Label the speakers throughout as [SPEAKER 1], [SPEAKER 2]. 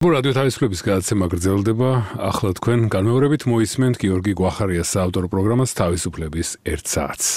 [SPEAKER 1] რადიო თავისუფლების გადაცემა გრძელდება. ახლა თქვენ განმეორებით მოისმენთ გიორგი გვახარიას საავტორო პროგრამას თავისუფლების 1 საათს.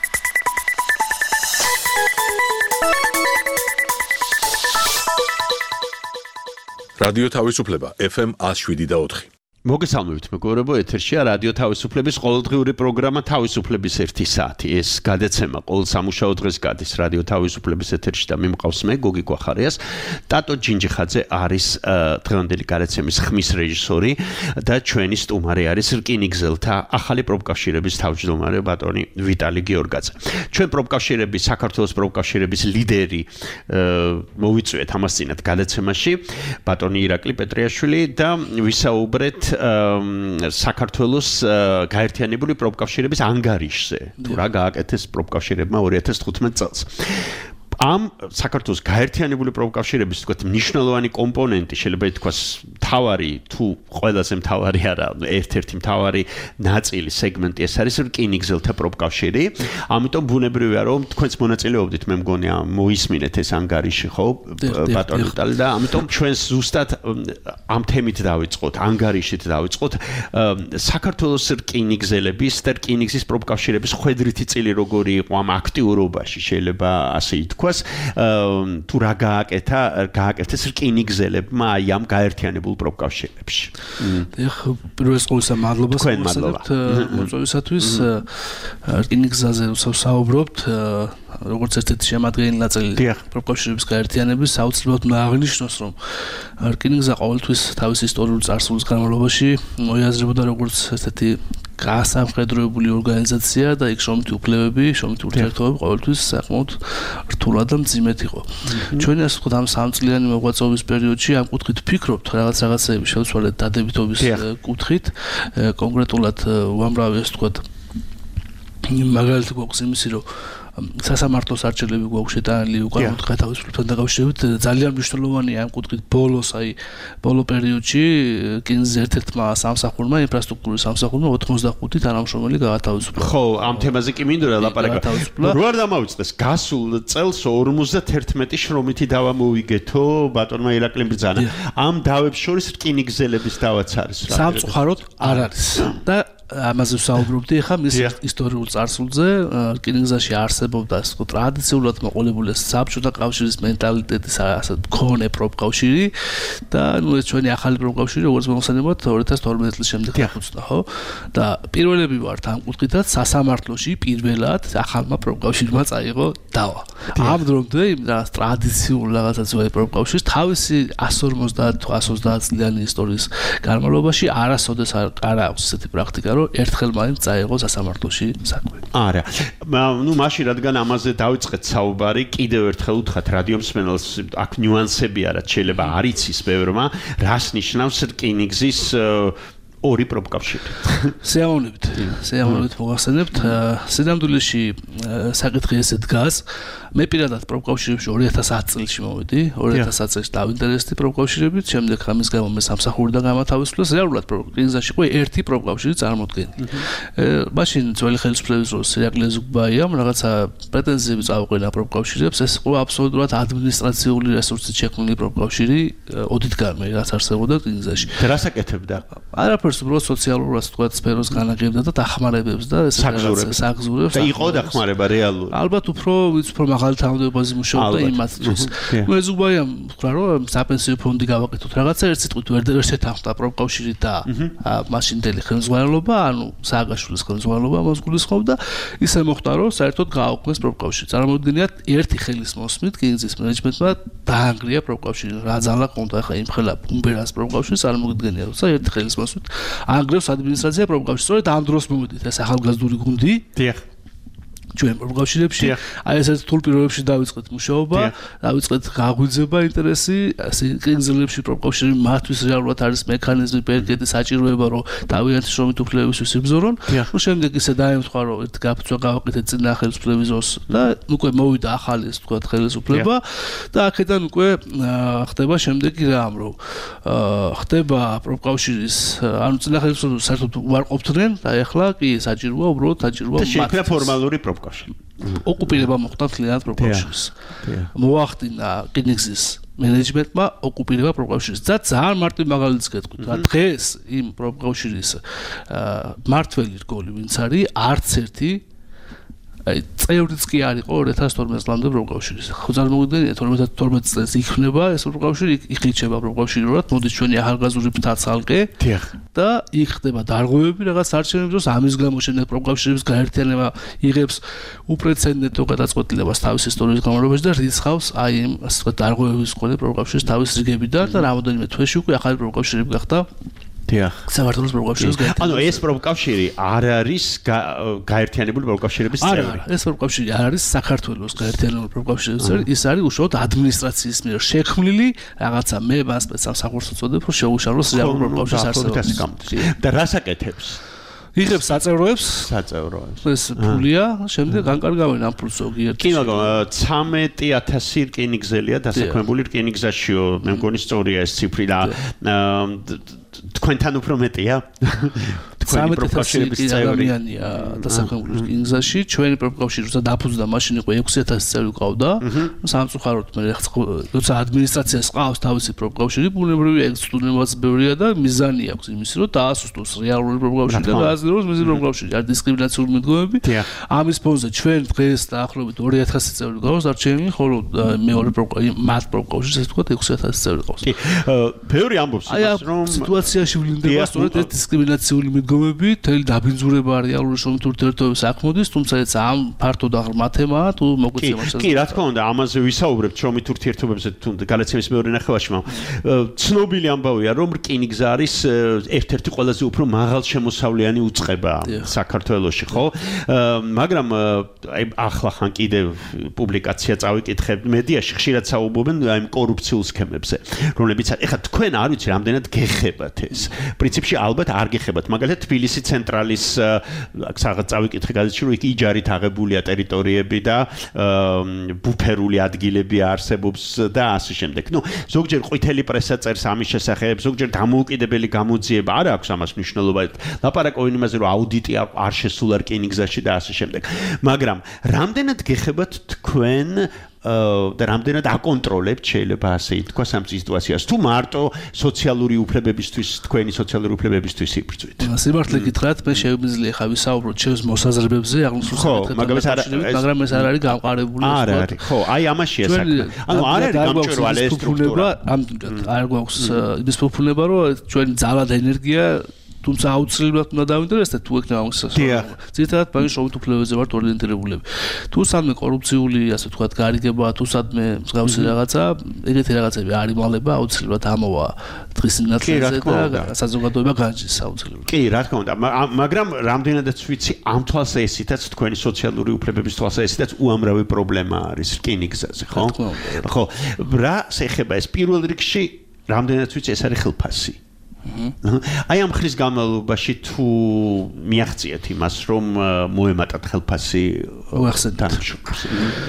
[SPEAKER 1] რადიო თავისუფლება FM 107.4.
[SPEAKER 2] მოგესალმებით მეგობრებო, ეთერშია რადიო თავისუფლების ყოველდღიური პროგრამა თავისუფლების 1 საათი. ეს გადაცემა ყოველ სამუშაო დღეს გადის რადიო თავისუფლების ეთერში და მე მყავს მე გოგი გვახარიას. ტატო ჯინჯიხაძე არის დღევანდელი გადაცემის ხმის რეჟისორი და ჩვენი სტუმარი არის რკინიგზელთა ახალი პროფკავშირების თავმჯდომარე ბატონი ვიტალი გიორგაძე. ჩვენ პროფკავშირების საქართველოს პროფკავშირების ლიდერი მოვიწვიეთ ამას წინათ გადაცემაში ბატონი ირაკლი პეტრიაშვილი და ვისაუბრეთ საქართველოს გაერთიანებული პროფკავშირების ანგარიშზე. თუ რა გააკეთეს პროფკავშირებმა 2015 წელს. ამ საქართველოს გაერთიანებული პროფკავშირების თქვათ მნიშვნელოვანი კომპონენტი შეიძლება ითქვას მთავარი თუ ყველაზე მთავარი არა ერთ-ერთი მთავარი ნაწილი სეგმენტი ეს არის რკინიგზელთა პროფკავშირი. ამიტომ ბუნებრივია რომ თქვენც მონაწილეობდით მე მგონი მოისმინეთ ეს ანგარიში ხო ბატონო ვიტალი და ამიტომ ჩვენ ზუსტად ამ თემით დავიწყოთ ანგარიშით დავიწყოთ საქართველოს რკინიგზელების და რკინიგზის პროფკავშირების ხვედრითი წილი როგორი იყო ამ აქტიურობაში შეიძლება ასე ითქვას თუ რა გააკეთეს რკინიგზელებმა აი ამ გაერთიანებულ პროფკავშირებში.
[SPEAKER 3] დიახ, პირველ ყოვლისა მადლობას ვუსაუბრობთ მოწვევისათვის. რკინიგზაზე ვსაუბრობთ, როგორც ერთ-ერთი შემადგენელი ნაწილი პროფკავშირების გაერთიანების აუცილებლად უნდა აღნიშნოს, რომ რკინიგზა ყოველთვის თავის ისტორიულ წარსულის განმავლობაში მოიაზრებოდა როგორც ერთ-ერთი გასამხედროებული ორგანიზაცია და იქ შრომითი უფლებები, შრომითი ურთიერთობები ყოველთვის საკმაოდ რთულად და მძიმედ იყო. ჩვენი ასე ვთქვათ ამ 3 წლიანი მოღვაწეობის პერიოდში ამ კუთხით ვფიქრობთ რაღაცები შევცვალეთ დადებითობის კუთხით, კონკრეტულად უამრავი ასე ვთქვათ მაგალითი გვაქვს იმისი რომ სასამართლოს არჩევნები გვაქვს შეტანილი უკვე თავისუფლებთან დაკავშირებით ძალიან მნიშვნელოვანია ამ კუთხით ბოლო პერიოდში კინზის ერთ-ერთმა სამსახურმა ინფრასტრუქტურის სამსახურმა 85 თანამშრომელი გაათავისუფლა.
[SPEAKER 2] ხო, ამ თემაზე კი მინდოდა ლაპარაკი. რო არ დამავიწყდეს გასულ წელს 51 შრომითი დავა მოვიგეთო ბატონმა ირაკლიმ ბრძანა. ამ დავებს შორის რკინიგზელების დავაც არის რა.
[SPEAKER 3] სამწუხაროდ არ არის. და ამაზე ვსაუბრობდი ახლა მის ისტორიულ წარსულზე. რკინიგზაში არსებობდა ასე ვთქვათ ტრადიციულად მოყოლებული საბჭოთა კავშირის მენტალიტეტის ასე მქონე პროფკავშირი და ნუ ეს ჩვენი ახალი პროფკავშირი როგორც მოხსენებათ 2012 წლის შემდეგ დახუცდა ხო და პირველები ვართ ამ კუთხითაც სასამართლოში პირველად ახალმა პროფკავშირმა წაიღო დავა. ამ დრომდე იმ ტრადიციულ რაღაცას პროფკავშირს თავისი 150 წლიანი ისტორიის განმავლობაში არასოდეს არ აქვს ესეთი პრაქტიკა ერთხელ მაინც წაიღო სასამართლოში საქმე.
[SPEAKER 2] არა. ნუ მაშინ რადგან ამაზე დავიწყეთ საუბარი, კიდევ ერთხელ უთხრათ რადიო მსმენელს აქ ნიუანსები არა შეიძლება არ იცის ბევრმა, რას ნიშნავს რკინიგზის ორი პროფკავშირი.
[SPEAKER 3] სიამოვნებით მოგახსენებთ. სინამდვილეში საკითხი ესე დგას. მე პირადად პროფკავშირებში 2010 წელს მოვედი, 2010 წელს დავინტერესდი პროფკავშირებით, შემდეგ ამის გამო მე სამსახურიდან გამათავისუფლეს, რეალურად რკინიგზაში ყო ერთი პროფკავშირი წარმოდგენილი. მაშინ ძველი ხელისუფლების დროს ირაკლი ზუგბაიამ რაღაცა პრეტენზიები წაუყენა პროფკავშირებს, ეს ყო აბსოლუტურად ადმინისტრაციული რესურსით შექმნილი პროფკავშირი ოდითგანვე რაც არსებობდა რკინიგზაში.
[SPEAKER 2] რას აკეთებდა?
[SPEAKER 3] არაფერს უბრალოდ სოციალურ ასე ვთქვათ სფეროს განაგებდა და დახმარებებს და ეს საგზურებს.
[SPEAKER 2] და იყო დახმარება რეალური.
[SPEAKER 3] ალბათ უფრო მაღალი თანამდებობაზე მუშაობდა იმათთვის. მე ზუგბაიამ ვთქვა რომ საპენსიო ფონდი გავაკეთოთ რაღაცა ერთ სიტყვით ვერ შეთანხმდა პროფკავშირი და მაშინდელი ხელმძღვანელობა, ანუ სააგაშვილის ხელმძღვანელობა მას გულისხმობდა, ისე მოხდა რომ საერთოდ გააუქმეს პროფკავშირი. წარმოუდგენიათ ერთი ხელის მოსმით კინზის მენეჯმენტმა დაანგრია პროფკავშირი. რა ძალა ყონდა ახლა იმ ხელა ბუმბერას პროფკავშირს წარმოუდგენია, როცა ერთი ხელის მოსმით ანგრევს ადმინისტრაცია პროფკავშირს. სწორედ ამ დროს მოვედით ეს ახალგაზრდული გუნდი.
[SPEAKER 2] დიახ.
[SPEAKER 3] ჩვენ პროფკავშირებში აი ეს რთულ პირობებში დავიწყეთ მუშაობა, დავიწყეთ გაგვიძება ინტერესი, კინგზელებში პროფკავშირი მათთვის რეალურად არის მექანიზმი, პერკეტი საჭიროება, რომ დავიანთის შრომით უფლებებისთვის იბრძოლონ. ნუ შემდეგ ისე დაემთხვა, რომ ერთ გაფიცვა გავაკეთეთ წინა ხელისუფლების დროს და უკვე მოვიდა ახალი ეს თქვა ხელისუფლება და აქედან უკვე ხდება შემდეგი რამ, რომ ხდება პროფკავშირის, ანუ წინა ხელისუფლებას საერთოდ უარყოფდნენ და ეხლა კი საჭიროა უბრალოდ საჭიროა
[SPEAKER 2] და შექმნა ფორმალური პროფკავშირი.
[SPEAKER 3] ოკუპირება მოხდა მთლიანად პროფკავშირის. მოახდინა რკინიგზის მენეჯმენტმა ოკუპირება პროფკავშირის. და ძალიან მარტივ მაგალითს გეტყვით, რა დღეს იმ პროფკავშირის მართველი რგოლი ვინც არის, არც ერთი წევრიც კი არ იყო 2012 წლამდე პროფკავშირის. ხო წარმოგიდგენია 2012 წელს იქნება ეს პროფკავშირი, იხრიჩება პროფკავშირურად, მოდის ჩვენი ახალგაზრდული ფრთა ცალკე და იქ ხდება დარღვევები რაღაც არჩევნების დროს, ამის გამო შემდეგ პროფკავშირების გაერთიანება იღებს უპრეცედენტო გადაწყვეტილებას თავის ისტორიის განმავლობაში და რიცხავს აი იმ ასე ვთქვათ დარღვევების მქონე პროფკავშირის თავის რიგებიდან და რამოდენიმე თვეში უკვე ახალი პროფკავშირები გახდა. საქართველოს პროფკავშირის გაერთიანება.
[SPEAKER 2] ანუ ეს პროფკავშირი არ არის გაერთიანებული პროფკავშირების წევრი.
[SPEAKER 3] არა, ეს პროფკავშირი არ არის საქართველოს გაერთიანებული პროფკავშირის წევრი, ის არის უშუალოდ ადმინისტრაციის მიერ შექმნილი რაღაცა მე მას სამსახურს ვწოდებ, რომ შეუშალოს რეალური პროფკავშირის არსებობა.
[SPEAKER 2] და რას აკეთებს?
[SPEAKER 3] იღებს საწევროებს. ეს ფულია, შემდეგ განკარგავენ ამ ფულს ზოგიერთი.
[SPEAKER 2] კი, მაგრამ 13000 რკინიგზელია დასაქმებული რკინიგზაშიო, მე მგონი სწორია ეს ციფრი და თქვენთან უფრო მეტია. თქვენი პროფკავშირების
[SPEAKER 3] ადამიანია დასაქმებული რკინიგზაში, ჩვენი პროფკავშირი როცა დაფუძნდა, მაშინ იყო 6000 წევრი ყავდა. სამწუხაროდ მე როცა ადმინისტრაციას ყავს თავისი პროფკავშირი, ბუნებრივია ეს სტუდენტებიც ბევრია და მიზანი აქვს იმის, რომ დაასუსტოს რეალური პროფკავშირი და გააზრდოს მისი პროფკავშირი, არ დისკრიმინაციული მიდგომები. ამის ფონზე ჩვენ დღეს დაახლოებით 2000 წევრი ყავს არჩევნი, ხოლო მეორე მათ პროფკავშირს ასე ვთქვათ 6000 წევრი ყავს.
[SPEAKER 2] კი, ბევრი ამბობს იმას, რომ
[SPEAKER 3] სიტუაციაში ვლინდება სწორედ ეს დისკრიმინაციული მიდგომები, თელი დაბინძურება რეალური შრომით ურთიერთობების საქმოდის, თუმცა ეს ამ ფართოდ აღარ თემაა, თუ მოგვიწია მასაზე.
[SPEAKER 2] კი, რა თქმა უნდა, ამაზე ვისაუბრებთ შრომით ურთიერთობებზე, თუ გადაცემის მეორე ნახევარში, ცნობილი ამბავია, რომ რკინიგზა არის ერთ-ერთი ყველაზე უფრო მაღალშემოსავლიანი უწყება საქართველოში, ხო? მაგრამ აი ახლა ხან კიდევ პუბლიკაცია წავიკითხე მედიაში, ხშირად საუბრობენ აი კორუფციულ სქემებზე, რომლებიც ეხლა თქვენ არ ვიცი რამდენად გეხებათ ეს. პრინციპში ალბათ არ გეხებათ, მაგალითად თბილისი ცენტრალის რაღაც წავიკითხე გაზეთში, რომ იქ იჯარით აღებულია ტერიტორიები და ბუფერული ადგილები არსებობს და ასე შემდეგ. ნუ ზოგჯერ ყვითელი პრესა წერს ამის შესახებ, ზოგჯერ დამოუკიდებელი გამოძიება არ აქვს ამას მნიშვნელობა. ლაპარაკობენ იმაზე, რომ აუდიტი არ შესულა რკინიგზაში და ასე შემდეგ. მაგრამ რამდენად გეხებათ თქვენ და რამდენად აკონტროლებთ შეიძლება ასე ითქვას ამ სიტუაციას თუ მარტო სოციალური უფლებებისთვის თქვენი სოციალური უფლებებისთვის იბრძვით
[SPEAKER 3] სიმართლე გითხრათ მე შეგვიძლია ხა ვისაუბროთ ჩემს მოსაზრებებზე აღნიშნულ მაგრამ ეს არ არის გამყარებული
[SPEAKER 2] არ არის ხო აი ამაშია საქმე ანუ არ არის გამჭვირვალე სტრუქტურა
[SPEAKER 3] არ გვაქვს ის ფუფუნება რომ ჩვენი ძალა და ენერგია თუმცა აუცილებლად უნდა დავინტერესდეთ თუ ექნება ამის სასწავლებელი. ზოგადად ბანკის შრომით უფლებებზე ვართ ორიენტირებულები. თუ სადმე კორუფციული, ასე ვთქვათ, გარიგება, თუ სადმე მსგავსი რაღაცა, ეგეთი რაღაცები არ იმალება, აუცილებლად ამოვა დღის ნაცვლზე და საზოგადოება განჯის აუცილებლად.
[SPEAKER 2] კი, რა თქმა უნდა, მაგრამ რამდენადაც ვიცი, ამ თვალსაჩინოთაც თქვენი სოციალური უფლებების თვალსაჩინოთაც უამრავი პრობლემა არის რკინიგზაზე, ხო? ხო, რა შეეხება ეს პირველ რიგში, რამდენადაც ვიცი, ეს არის ხელფასი. აი ამ ხრის განმავლობაში თუ მიაღწიეთ იმას რომ მოემატათ ხელფასი
[SPEAKER 3] უახსენდით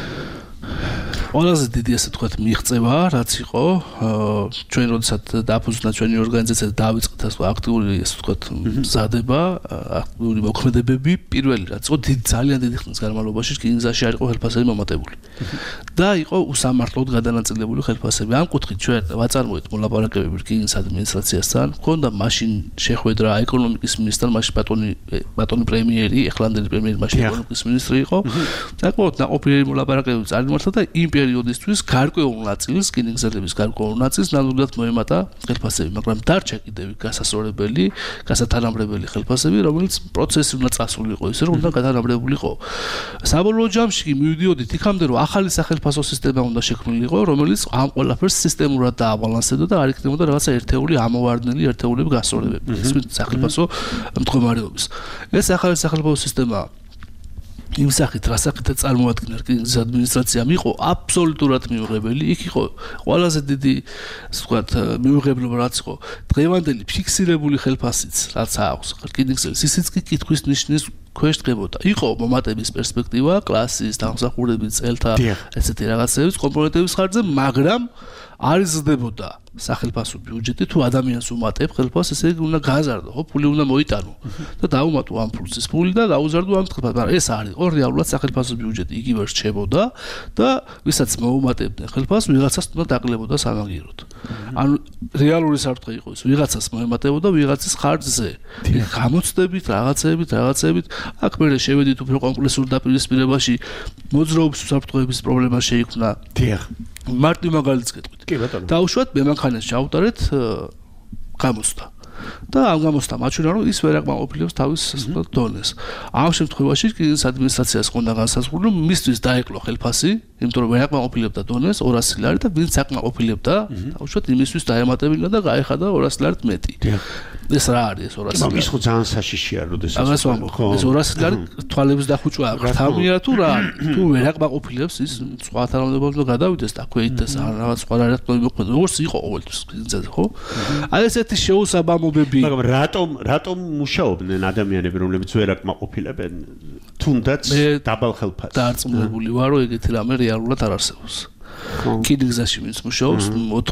[SPEAKER 3] ყველაზე დიდი ასე თქვათ მიღწევა რაც იყო ჩვენ როდესაც დაფუძნა ჩვენი ორგანიზაცია დავიწყეთ ასე აქტიური ასე თქვათ მზადება აქტიური მოქმედებები პირველი რაც იყო ძალიან დიდი ხნის განმავლობაში რკინიგზაში არ იყო ხელფასები მომატებული და იყო უსამართლოდ გადანაწილებული ხელფასები ამ კუთხით ჩვენ ვაწარმოეთ მოლაპარაკებები რკინიგზის ადმინისტრაციასთან ქონდა მაშინ შეხვედრა ეკონომიკის მინისტრთან მაშინ ბატონი პრემიერი ეხლანდელი პრემიერი მაშინ ეკონომიკის მინისტრი იყო საკმაოდ ნაყოფიერი მოლაპარაკებები წარიმართა და იმ პერიოდისთვის გარკვეულ ნაწილს რკინიგზელების გარკვეულ ნაწილს ნამდვილად მოემატა ხელფასები მაგრამ დარჩა კიდევ გასასწორებელი გასათანაბრებელი ხელფასები რომელიც პროცესი უნდა წასულიყო ისე რომ უნდა გადანაბრებულიყო საბოლოო ჯამში კი მივიდიოდით იქამდე რომ ახალი სახელფასო სისტემა უნდა შექმნილიყო რომელიც ამ ყველაფერს სისტემურად დააბალანსებდა და არ იქნებოდა რაღაცა ერთეული ამოვარდნელი ერთეულები გასწორებები ის სახელფასო მდგომარეობის ეს ახალი სახელფასო სისტემა იმ სახით რასაკეთად წარმოადგენდა რკინიგზის ადმინისტრაციამ იყო აბსოლუტურად მიუღებელი იქ იყო ყველაზე დიდი ასე ვთქვათ მიუღებლობა რაც იყო დღევანდელი ფიქსირებული ხელფასიც რაც აქვს რკინიგზის ისიც კი კითხვის ნიშნის ქვეშ დგებოდა იყო მომატების პერსპექტივა კლასის დამსახურების წელთა ესეთი რაღაცების კომპონენტების ხარჯზე მაგრამ არ იზრდებოდა სახელმწიფო ბიუჯეტი თუ ადამიანს უმატებ ხელფასს, ესე იგი უნდა გააზარდო, ხო, ფული უნდა მოიტანო და დაუმატო ამ ფულს. ეს ფული და გაუზარდო ამ ხელფასს, მაგრამ ეს არის ხო რეალურად სახელმწიფო ბიუჯეტი იგივე რჩებოდა და ვისაც მოუმატებდნენ ხელფასს, ვიღაცას უნდა დაკლებოდა სამაგიეროდ. ანუ რეალური საფრთხე იყო ის, ვიღაცას მოემატებოდა ვიღაცის ხარჯზე. გამოცდებით, რაღაცეებით, აქ მე შევედით უფრო კონკრეტულ დაპირისპირებაში, მოძრაობის საფრთხეების პრობლემა შეიქმნა.
[SPEAKER 2] დიახ.
[SPEAKER 3] მარტივ მაგალითს გეტყვით.
[SPEAKER 2] კი ბატონო.
[SPEAKER 3] დაუშვათ მე მანქანას ჩავუტარეთ გამოცდა. და ამ გამოცდა მაჩვენა რომ ის ვერ აკმაყოფილებს თავის დონეს. ამ შემთხვევაში კინოს ადმინისტრაციას ყონდა განსაზღვრული რომ მისთვის დაეკლო ხელფასი, იმიტომ რომ ვერ აკმაყოფილებდა დონეს 200 ლარი და ვინც აკმაყოფილებდა, დაუშვათ იმისთვის დაემატებინა და გაეხადა 200 ლარით მეტი. ეს რა არის ეს 200 ლარი?
[SPEAKER 2] ის ხო ძალიან საშიშია როდესაც.
[SPEAKER 3] ამას ვამბობ. ეს 200 ლარი თვალების დახუჭვა ღრთამია თუ რა არის? თუ ვერ აკმაყოფილებს ის სხვა თანამდებობაზე გადავიდეს და ქვეითეს რაღაც სხვა რაღაც მოიმოქმედოს. როგორც იყო ყოველთვის კინოზე, ხო? აი ესეთი შეუსაბამობები.
[SPEAKER 2] მაგრამ რატომ მუშაობდნენ ადამიანები, რომლებიც ვერ აკმაყოფილებენ თუნდაც დაბალ ხელფასს?
[SPEAKER 3] დარწმუნებული ვარ, რომ ეგეთი რამე რეალურად არ არსებობს. კინოგზაში ვინც მუშაობს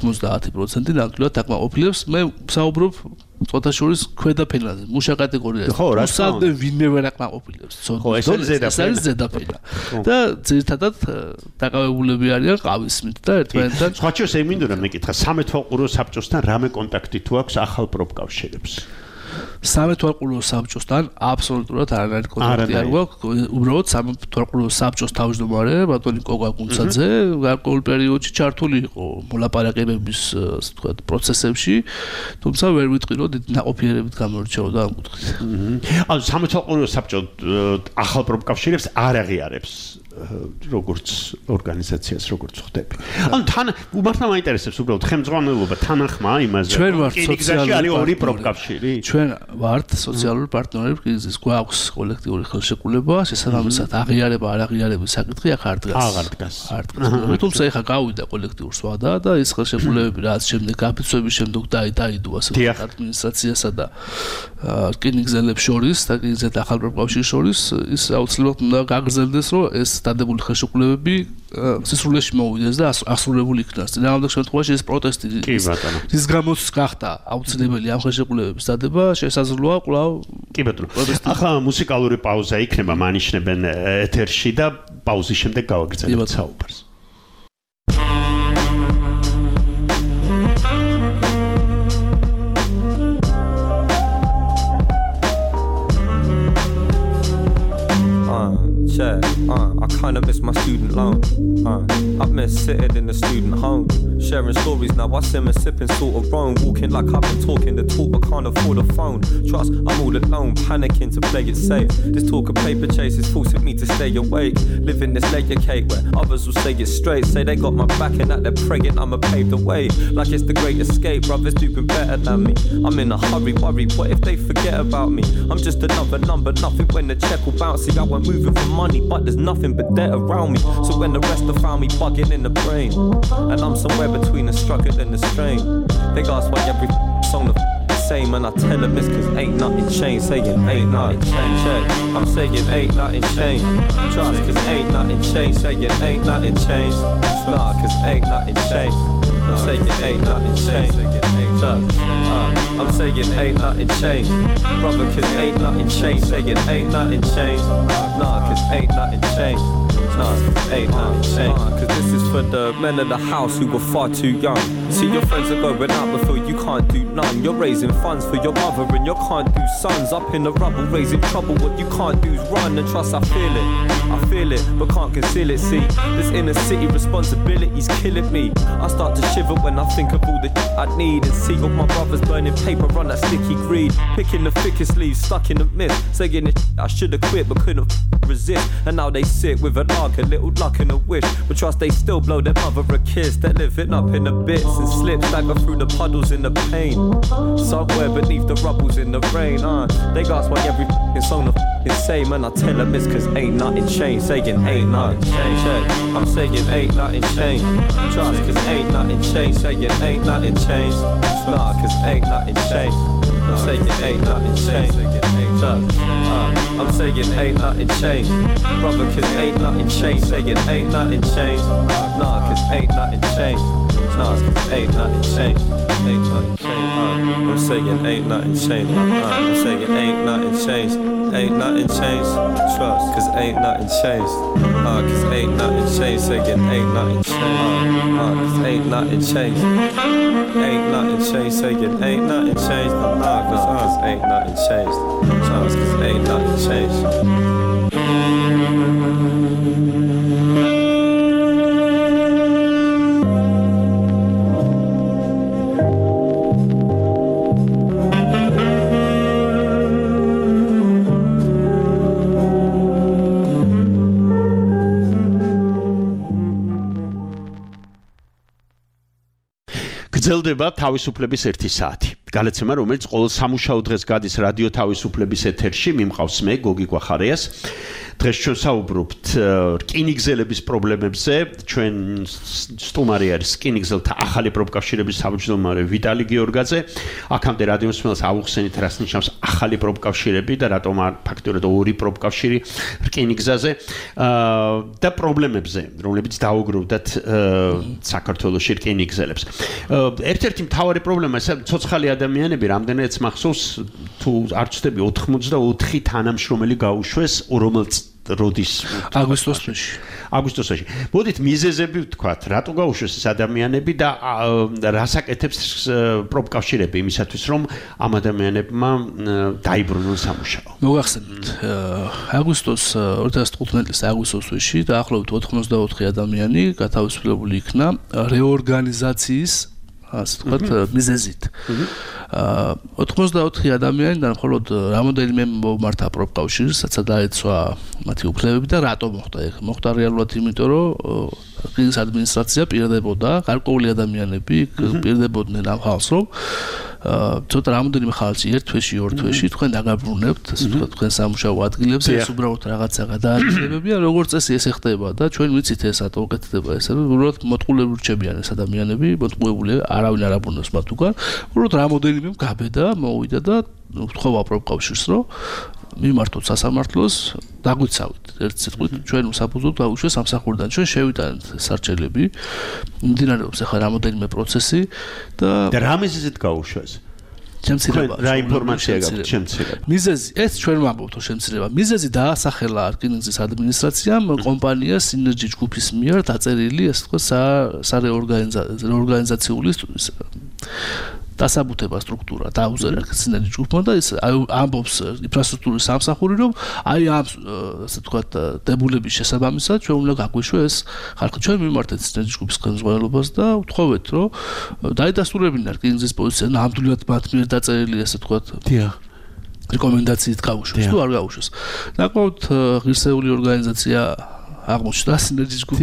[SPEAKER 3] 90% ნამდვილად აკმაყოფილებს. მე ვსაუბრობ ცოტა შორის ქვედა ფენაზე, მუშა კატეგორიაზე.
[SPEAKER 2] ხო, რა თქმა უნდა.
[SPEAKER 3] ვინმე ვერ აკმაყოფილებს.
[SPEAKER 2] ხო, ეს არის
[SPEAKER 3] ზედაფენა. და ძირითადად დაკავებულები არიან ყავისმით და ერთმანეთთან.
[SPEAKER 2] სხვა შორის ემინდო რა მეკითხა, სამეთვალყურო საბჭოსთან რამე კონტაქტი თუ აქვს ახალ პროფკავშირებს?
[SPEAKER 3] სამეთვალყურო საბჭოსთან აბსოლუტურად არანაირი კონტაქტი არ გვაქვს. უბრალოდ სამეთვალყურო საბჭოს თავმჯდომარე ბატონი კოგა კუნცაძე გარკვეულ პერიოდში ჩართული იყო მოლაპარაკებების ასე ვთქვათ პროცესებში, თუმცა ვერ ვიტყვი რომ დიდი ნაყოფიერებით გამორჩეოდა ამ კუთხით.
[SPEAKER 2] ანუ სამეთვალყურო საბჭო ახალ პროფკავშირებს არ აღიარებს როგორც ორგანიზაციას როგორც ხდები. ანუ თან უმართლა მაინტერესებს უბრალოდ ხელმძღვანელობა თანახმა იმაზე.
[SPEAKER 3] ჩვენ ვართ სოციალური
[SPEAKER 2] ორი პროფკავშირი.
[SPEAKER 3] ჩვენ ვართ სოციალური პარტნიორები, კრიზისის გვაქვს კოლექტიური ხელშეკრულება, შესაბამისად აღიარება არ აღიარების საკითხი აქ არ დგას.
[SPEAKER 2] აღარ დგას.
[SPEAKER 3] თუმცა ეხა გავიდა კოლექტიურ სვადა და ის ხელშეკრულებები რაც შემდეგ გაფიცვების შემდეგ დაიდო ასე ვთქვათ ადმინისტრაციასა და რკინიგზელებს შორის და რკინიგზელთა ახალ პროფკავშირის შორის ის აუცილებლად უნდა გაგრძელდეს, რომ ეს დადებული ხელშეკრულებები სისრულეში მოვიდეს და ასრულებული იქნას. წინააღმდეგ შემთხვევაში ეს პროტესტი ის გამოც გახდა აუცილებელი ამ ხელშეკრულებების დადება შესაძლოა კვლავ.
[SPEAKER 2] კი ბატონო. ახლა მუსიკალური პაუზა იქნება, მანიშნებენ ეთერში და პაუზის შემდეგ გავაგრძელებთ საუბარს.
[SPEAKER 4] I kinda miss my student loan. I've missed sitting in the student home, sharing stories. Now I sim and sipping sort of wrong, walking like I've been talking the talk but can't afford a phone. Trust, I'm all alone, panicking to play it safe. This talk of paper chase is forcing me to stay awake, living this layer cake where others will say it straight, say they got my back and that they're praying I'ma pave the way, like it's the great escape. Brothers doing better than me. I'm in a hurry, worry, what if they forget about me? I'm just another number, nothing when the check will bounce. See, I went moving for money, but there's nothing but debt around me. So when the rest have found me bugging in the brain, and I'm somewhere between the struggle and the strain, they ask why every song the same, and I tell them it's cause ain't nothing changed. Saying ain't nothing changed, yeah. I'm saying ain't nothing changed. Trust, cause ain't nothing changed. Saying ain't nothing changed. Nah, cause ain't nothing changed. I'm saying ain't nothing changed. I'm saying ain't nothing changed. Brother, cause ain't nothing changed. Saying ain't nothing changed. Nah, cause ain't nothing changed. Ain't nothing changed. Cause this is for the men of the house who were far too young. See your friends are going out before you can't do none. You're raising funds for your mother and you can't do sons. Up in the rubble raising trouble, what you can't do is run. And trust, I feel it, but can't conceal it. See, this inner city responsibility's killing me. I start to shiver when I think of all the I need, and see all my brothers burning paper on that sticky greed, picking the thickest leaves, stuck in the mist, saying it I should've quit but couldn't resist. And now they sit with a lark, a little luck and a wish, but trust they still blow their mother a kiss. They're living up in the bits and slip, stagger through the puddles in the pain, somewhere beneath the rubbles in the rain. They ask why every song the same, and I tell them it's cause ain't nothing changed. Saying ain't nothing changed, yeah. I'm saying ain't nothing changed. Trust, cause ain't nothing changed. Saying ain't nothing changed. Nah, cause ain't nothing changed. I'm saying ain't nothing changed. I'm saying ain't nothing changed. Brother, cause ain't nothing changed. Saying ain't nothing changed. Nah, cause ain't nothing changed. Nah, cause ain't nothing changed. Ain't nothing changed. I'm saying ain't nothing changed. I'm saying ain't nothing changed. Ain't nothing changed. Trust, cause ain't nothing changed. Cause ain't nothing changed. Saying ain't nothing changed. Cause ain't nothing changed. Ain't nothing changed. Saying ain't nothing changed. Cause ain't nothing changed. Trust, cause ain't nothing changed.
[SPEAKER 2] გრძელდება თავისუფლების 1 საათი. გალეცემა, რომელიც ყოველ სამუშაო დღეს გადის რადიო თავისუფლების ეთერში, მიმყავს მე, გოგი გვახარიას. დღეს ჩვენ საუბრობთ რკინიგზელების პრობლემებზე. ჩვენ სტუმარი არის რკინიგზელთა ახალი პროფკავშირების თავმჯდომარე ვიტალი გიორგაძე. აქამდე რადიო მსმენელს ავუხსენით, რას ნიშნავს ახალი პროფკავშირები და რატომ ფაქტობრივად ორი პროფკავშირი რკინიგზაზე და პრობლემებზე, რომლებიც დაუგროვდათ საქართველოში რკინიგზელებს. ერთ-ერთი მთავარი პრობლემა ეს ცოცხალი ადამიანები რამდენადაც მახსოვს თუ არ ვცდები 84 თანამშრომელი გაუშვეს რომელს როდის აგვისტოსში. მოდით მიზეზები ვთქვათ, რატო გაუშვეს ეს ადამიანები და რას აკეთებს პროფკავშირები იმისათვის რომ ამ ადამიანებმა დაიბრუნონ სამუშაო.
[SPEAKER 3] მოგახსენებთ, აგვისტოს 2015 წლის აგვისტოსში დაახლოებით 84 ადამიანი გათავისუფლებული იქნა რეორგანიზაციის ასე ვთქვათ მიზეზით. 84 ადამიანიდან მხოლოდ რამოდენიმე მომართა პროფკავშირს, სადაც დაეცვა მათი უფლებები და რატო მოხდა ეგ? მოხდა რეალურად იმიტომ, რომ რკინის ადმინისტრაცია პირდებოდა, გარკვეული ადამიანები პირდებოდნენ ამ ხალხს, რომ ცოტა რამოდენიმე ხალხი ერთ თვეში, ორ თვეში თქვენ დაგაბრუნებთ, ასე ვთქვათ, თქვენ სამუშაო ადგილებზე, ეს უბრალოდ რაღაცა გადაადგილებებია, როგორც წესი ესე ხდება და ჩვენ ვიცით ეს რატო უკეთდება ესე, რომ უბრალოდ მოტყულებულ რჩებიან ეს ადამიანები, მოტყუებული არავინ არ აბრუნებს მათ უკან, უბრალოდ რამოდენიმე გაბედა, მოვიდა და ვთხოვა პროფკავშირს, რომ მიმართოთ სასამართლოს, დაგვიცავით. ერთ სიტყვით ჩვენ უსაფუძვლოდ გავუშვეს სამსახურიდან. ჩვენ შევიტანეთ სარჩელები. მიმდინარეობს ახლა რამოდენიმე პროცესი და
[SPEAKER 2] რა მიზეზით გაუშვეს?
[SPEAKER 3] შემცირება.
[SPEAKER 2] რა ინფორმაცია გაქვთ შემცირება?
[SPEAKER 3] მიზეზი, ეს ჩვენ ვამბობთ შემცირება. მიზეზი დაასახელა რკინიგზის ადმინისტრაციამ კომპანია სინერჯი ჯგუფის მიერ დაწერილი, ასე ვთქვათ, რეორგანიზაციული დასაბუთება სტრუქტურა დაუზერა სინერჯი ჯგუფმა და ის ამბობს ინფრასტრუქტურის სამსახური რომ აი ამ ასე ვთქვათ დებულების შესაბამისად ჩვენ უნდა გაგვიშვეს ეს ხალხი ჩვენ მიმართეთ სინერჯი ჯგუფის ხელმძღვანელობას და ვთხოვეთ რომ დაიდასტურებინა რკინიგზის პოზიცია ნამდვილად მათ მიერ დაწერილი ასე ვთქვათ რეკომენდაციით გაუშვეს თუ არ გაუშვეს საკმაოდ ღირსეული ორგანიზაცია აღმოჩნდა სინერჯი ჯგუფი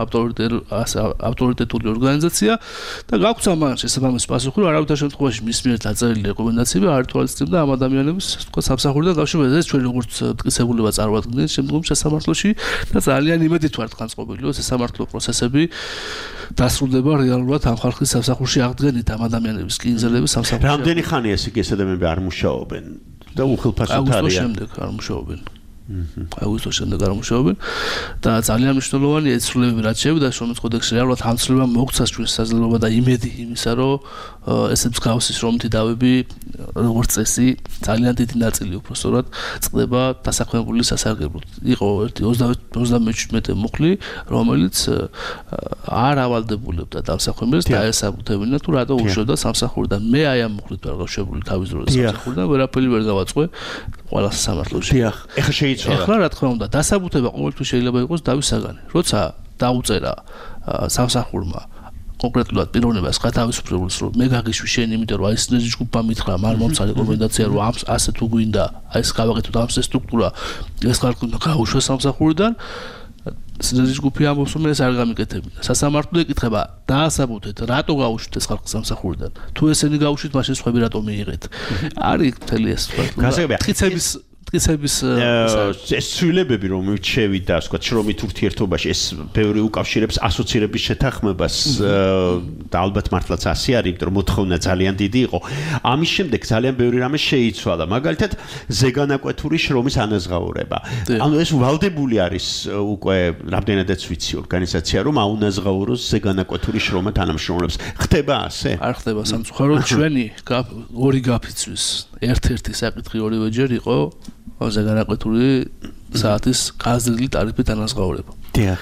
[SPEAKER 3] ავტორიტეტული ორგანიზაცია და გაგვცა მან შესაბამის პასუხი რომ არავითარ შემთხვევაში მის მიერ დაწერილი რეკომენდაციები არ ითვალისწინებდა ამ ადამიანების თქო სამსახურიდან გავშემოეთ ეს ჩვენ როგორც მტკიცებულება წარმოადგენთ შემდგომ შესამართლოში და ძალიან იმედით ვართ განწყობილი რომ სასამართლო პროცესები დასრულდება რეალურად ამ ხალხის სამსახურში აღდგენით ამ ადამიანების კინზელების სამსახურში
[SPEAKER 2] რამდენი ხანია ეს ადამიანები არ მუშაობენ და უხილფასოდ არიან
[SPEAKER 3] შემდეგ არ მუშაობენ აგვისტოს შემდეგ არ მუშაობენ და ძალიან მნიშვნელოვანია ეს ცვლილებები რაც შევიდა შრომის კოდექსში რეალურად ამ ცვლილებამ მოგცას ჩვენს საზრდოობა და იმედი იმისა რომ ესეც მსგავსი შრომითი დავები როგორც წესი ძალიან დიდი ნაწილი უბრალოდ წყდება დასაქმებული სასარგებლოდ იყო ერთი 37 მუხლი რომელიც არ ავალდებულებდა დამსახვემებს და ესაბუთებინა თუ რატო უშვებდა სამსახურიდან მე აი ამ მუხლით ვარ გავშებული თავის დროზე სამსახურიდან ვერაფერი ვერ გავაწყვე ყველა სასამართლოში
[SPEAKER 2] ეხლა შეიცვალა
[SPEAKER 3] ეხლა რა თქმა უნდა დასაბუთება ყოველთვის შეიძლება იყოს დავის საგანი როცა დაუწერა სამსახურმა კონკრეტულად პიროვნებას გათავისუფლებულს რომ მე გაგიშვი შენ იმიტომ რომ აი სინერჯი ჯგუფმა მითხრა მარ მომცა რეკომენდაცია რომ ამ ასე თუ გვინდა აი ეს გავაკეთოთ ამ სტრუქტურა ეს ხალხი უნდა გაუშვეს სამსახურიდან სინერჯი ჯგუფი ამბობს რომ ეს არ გამიკეთებინა სასამართლო ეკითხება დაასაბუთეთ რატო გაუშვით ეს ხალხი სამსახურიდან თუ ესენი გაუშვით მაშინ სხვები რატო მიიღეთ არის მთელი ეს მტკიცების
[SPEAKER 2] ეს ცვლილებები რომელიც შევიდა, ასე ვთქვათ, შრომით ურთიერთობაში ეს ბევრი უკავშირებს ასოცირების შეთანხმებას და ალბათ მართლაც ასე არის, იმიტომ რომ მოთხოვნა ძალიან დიდი იყო. ამის შემდეგ ძალიან ბევრი რამე შეიცვალა. მაგალითად, ზეგანაკვეთური შრომის ანაზღაურება. ანუ ეს ვალდებული არის უკვე რამდენადაც ვიცი ორგანიზაცია, რომ აუნაზღაუროს ზეგანაკვეთური შრომა თანამშრომლებს. ხდება ასე?
[SPEAKER 3] არ ხდება სამწუხაროდ ჩვენი ორი გაფიცვის ერთ-ერთი საკითხი ორივეჯერ იყო ზეგანაკვეთური საათის გაზრდილი ტარიფით ანაზღაურება.
[SPEAKER 2] დიახ.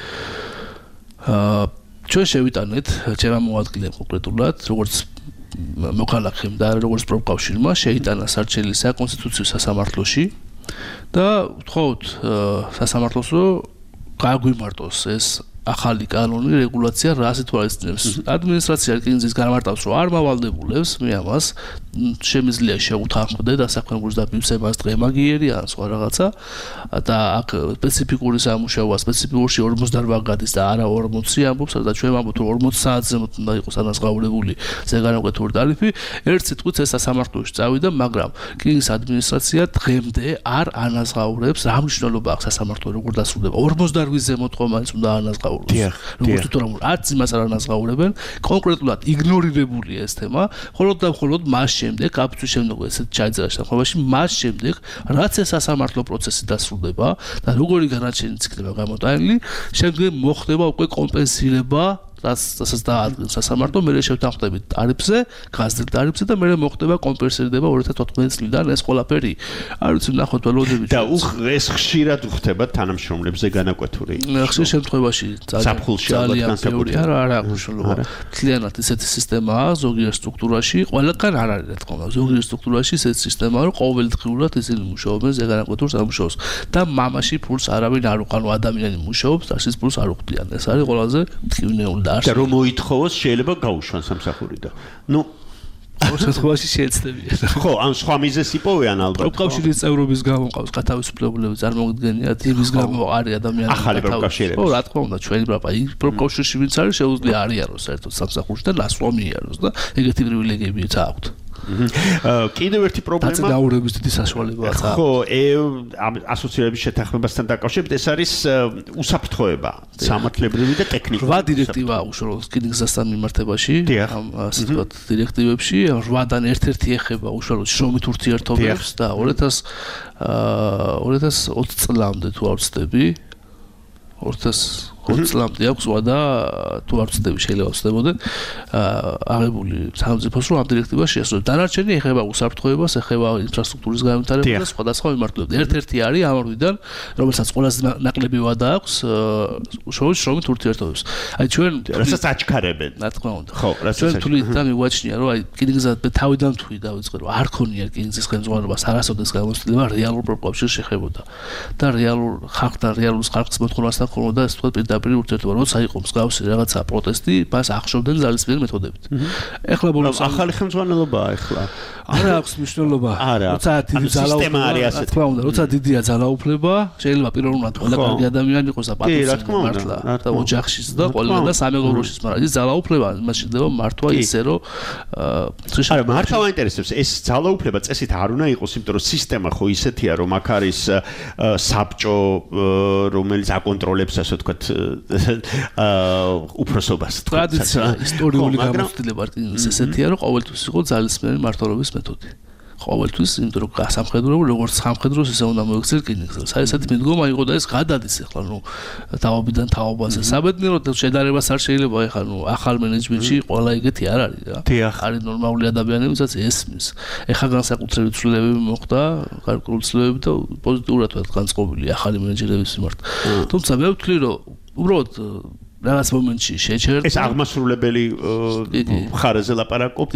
[SPEAKER 3] ჩვენ შევიტანეთ ჩემმა მოადგილემ კონკრეტულად, როგორც მოქალაქემ და როგორც პროფკავშირმა შეიტანა სარჩელი საკონსტიტუციო სასამართლოში და ვთხოვთ სასამართლოს რომ გააგვიმარტოს ეს ახალი კანონი რეგულაცია რას ითვალისწინებს. ადმინისტრაცია რკინიგზის გამარტავს რომ არ მავალდებულებს მე ამას შემიძლია შეუთანხმდე დასაქმებულს და მივსებას დღემაგიერი ან სხვა რაღაცა და აქ სპეციფიკური სამუშაოა სპეციფიკურში 48 გადის და არა 40 ამბობს და ჩვენ ვამბობთ რომ 40 საათზე უნდა იყოს ანაზღაურებული ზეგანაკვეთური ტარიფი. ერთ სიტყვით ეს სასამართლოში წავიდა, მაგრამ რკინიგზის ადმინისტრაცია დღემდე არ ანაზღაურებს. რა მნიშვნელობა აქვს სასამართლო როგორ დასრულდება 48-ზე მოთხოვნა უნდა ანაზღაუროს. როგორც თუ რომ არც იმას არ ანაზღაურებენ, კონკრეტულად იგნორირებულია ეს თემა, მხოლოდ და მხოლოდ მას შემდეგ, აფრთხის შემდეგ ესეთ ჩაიწერა შემთხვევაში, მას შემდეგ, რაც ეს სასამართლო პროცესი დასრულდება და როგორი განაჩენიც იქნება გამოტანილი, შემდეგ მოხდება უკვე კომპენსირება რასაც დაადგენს სასამართლო, მე შევთანხმდებით ტარიფზე, გაზრდილ ტარიფზე და მე მოხდება კომპენსირება 2014 წლიდან ეს ყველაფერი. არ ვიცი, ნახოთ ველოდებით.
[SPEAKER 2] და ეს ხშირად ხდება თანამშრომლებზე განაკვეთური.
[SPEAKER 3] ხშირ შემთხვევაში
[SPEAKER 2] ძალიან
[SPEAKER 3] ბევრი არა აქვს მნიშვნელობა. მთლიანად ესეთი სისტემაა ზოგიერთ სტრუქტურაში, ყველგან არ არის რა თქმა უნდა. ზოგიერთ სტრუქტურაში ესეთი სისტემაა, რომ ყოველდღიურად ისინი მუშაობენ ზეგანაკვეთურ სამუშაოს და მამაში ფულს არავინ არ უყანო, ადამიანი მუშაობს და ის ფულს არ უხდიან. ეს არის ყველაზე მტკივნეული
[SPEAKER 2] და რომ მოითხოვოს შეიძლება გაუშვან სამსახურიდან. ნუ
[SPEAKER 3] შემთხვევაში შეეცდებიან.
[SPEAKER 2] ხო, ან სხვა მიზეზს იპოვიან ალბათ.
[SPEAKER 3] პროფკავშირის წევრობის გამო ყავს გათავისუფლებულები წარმოგიდგენიათ, იმის გამო არის ადამიანი.
[SPEAKER 2] ახალი პროფკავშირები.
[SPEAKER 3] ხო, რა თქმა უნდა, ჩვენი პროფკავშირში ვინც არის, შეუძლია არიანოს საერთოდ სამსახურში და ნასვამიეროს და ეგეთი პრივილეგიებიც აქვთ.
[SPEAKER 2] კიდევ ერთი პრობლემა
[SPEAKER 3] დაწინაურების დიდი საშუალებაა.
[SPEAKER 2] ხო, ასოცირების შეთანხმებასთან დაკავშირებით ეს არის უსაფრთხოება, სამართლებრივი და ტექნიკური.
[SPEAKER 3] 8 დირექტივაა უშუალოდ რკინიგზასთან მიმართებაში, ამ ასე ვთქვათ, დირექტივებში, 8-დან ერთ-ერთი ეხება უშუალოდ შრომით ურთიერთობებს და 2020 წლამდე თუ არ ვცდები 2020 წლამდე აქვს და თუ არ ვცდები შეიძლება ვცდებოდეთ აღებული სახელმწიფოს რომ ამ დირექტივას შეესრულოს. დანარჩენი ეხება უსაფრთხოებას, ეხება ინფრასტრუქტურის განვითარებას და სხვადასხვა მიმართულებით. ერთ-ერთი არის ამ ორიდან, რომელსაც ყველაზე ნაკლები ვადა აქვს შრომით ურთიერთობებს. აი ჩვენ
[SPEAKER 2] რასაც აჩქარებენ.
[SPEAKER 3] რა თქმა უნდა.
[SPEAKER 2] ხო,
[SPEAKER 3] ჩვენ თulit და მიგვაჩნია რომ აი რკინიგზა თავიდან თვი დავიწყე რომ არ ქონია რკინიგზის ხელმძღვანელობას არასოდეს გამოცდილება რეალურ პროპორციებში შეხებოდა და რეალურ ხალხთან რეალურ ხალხის მოთხოვნასთან ხონოდა ეს თქვა პირდაპირ ურთიერთობა, როცა იყო მსგავსი რაღაცა პროტესტი, მას ახშობდნენ ძალისმიერი მეთოდებით. ეხლა ბოლოს
[SPEAKER 2] ახალი ხელმძღვანელობაა ეხლა.
[SPEAKER 3] არა აქვს მნიშვნელობა. როცა დიდი ძალაუფლება არის ასეთი. თქმა უნდა, როცა დიდია ძალაუფლება, შეიძლება პირველად ყველა კარგი ადამიანი იყოს და პატრიოტი მართლა და ოჯახშიც და ყველა და სამეგობროშიც, მაგრამ ის ძალაუფლება მას შეიძლება მართვა ისე რომ
[SPEAKER 2] არა, მართლა მაინტერესებს ეს ძალაუფლება წესით არ უნდა იყოს, იმიტომ რომ სისტემა ხო ისეთია, რომ აქ არის საბჭო, რომელიც აკონტროლებს, ასე ვთქვათ, უფროსობას.
[SPEAKER 3] ტრადიცია, ისტორიული გამოცდილება რკინიგზის ესეთია, რომ ყოველთვის იყო ძალისმიერი მმართველობის მეთოდი. ყოველთვის, იმიტომ რომ სამხედრო როგორც სამხედროს ისე უნდა მოიქცეს რკინიგზას. აი ესეთი მიდგომა იყო და ეს გადადის ახლა ნუ თავობიდან თავობაზე. საბედნიეროდ შედარებას არ შეიძლება ახლა ნუ ახალ მენეჯმენტში ყველა ეგეთი არ არის რა. არის ნორმალური ადამიანებიც ესმის. ეხლა განსაკუთრებით ცვლილებები მოხდა, გარკვეული ცვლილებები და პოზიტიურად განწყობილი ახალი მენეჯერების მიმართ. თუმცა მე ვთვლი რომ უბრალოდ რაღაც მომენტში შეჩერდა
[SPEAKER 2] ეს აღმასრულებელი მხარეზე ლაპარაკობთ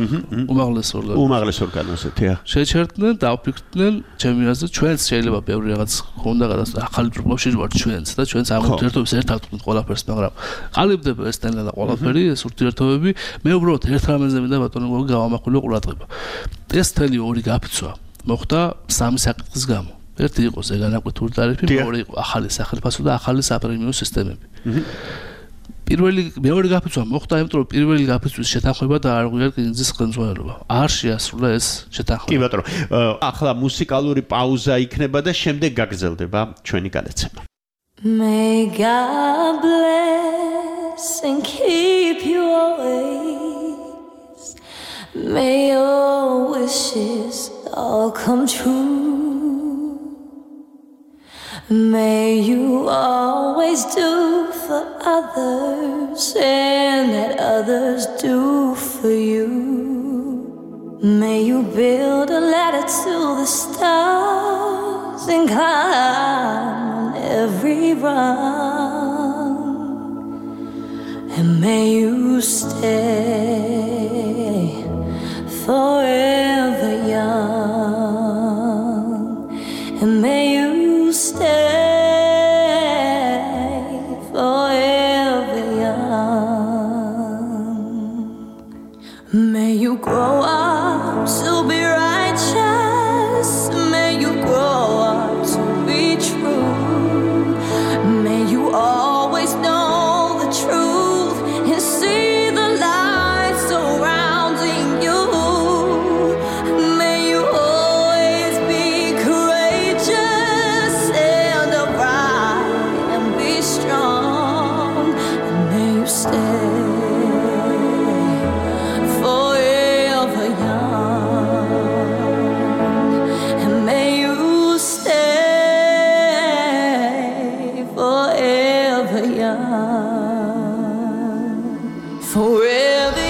[SPEAKER 2] უმაღლეს ორგანოზე
[SPEAKER 3] შეჩერდნენ და ვფიქრდნენ ჩემი აზრით ჩვენც შეიძლება ბევრი რაღაც ხონდა ახალი პრობლემები ვარ ჩვენც და ჩვენც აღმოჩერდებს ერთად ვთქვით ყველაფერს მაგრამ ყალიბდება ეს თემა ყველაფერი ეს ურთიერთობები მე უბრალოდ ერთ რამეზე მინდა ბატონო გოგო გავამახვილო ყურადღება ეს თელი ორი გაფიცვა მოხდა სამი საკითხის გამო ერთი იყო ზეგანაკვეთური ტარიფი მეორე იყო ახალი სახელმწიფო და ახალი საპრემიო სისტემები პირველი მეორე გაფიცვა მოხდა, იმიტომ რომ პირველი გაფიცვის შეთანხმება და არ გვიარ რკინიგზის ხელმძღვანელობა. არ შეასრულა ეს შეთანხმება.
[SPEAKER 2] კი ბატონო, ახლა მუსიკალური პაუზა იქნება და შემდეგ გაგრძელდება ჩვენი გადაცემა.
[SPEAKER 5] May God bless and keep you always. May your wishes all come true. May you always do for others and that others do for you. May you build a ladder to the stars and climb every rung, and may you stay forever young, and may you stay forever young. May you grow up to be righteous, may you grow up to be true. Always know the truth and see the light surrounding you. May you always be courageous and upright and be strong. And may you stay forever young. And may you stay forever young, forever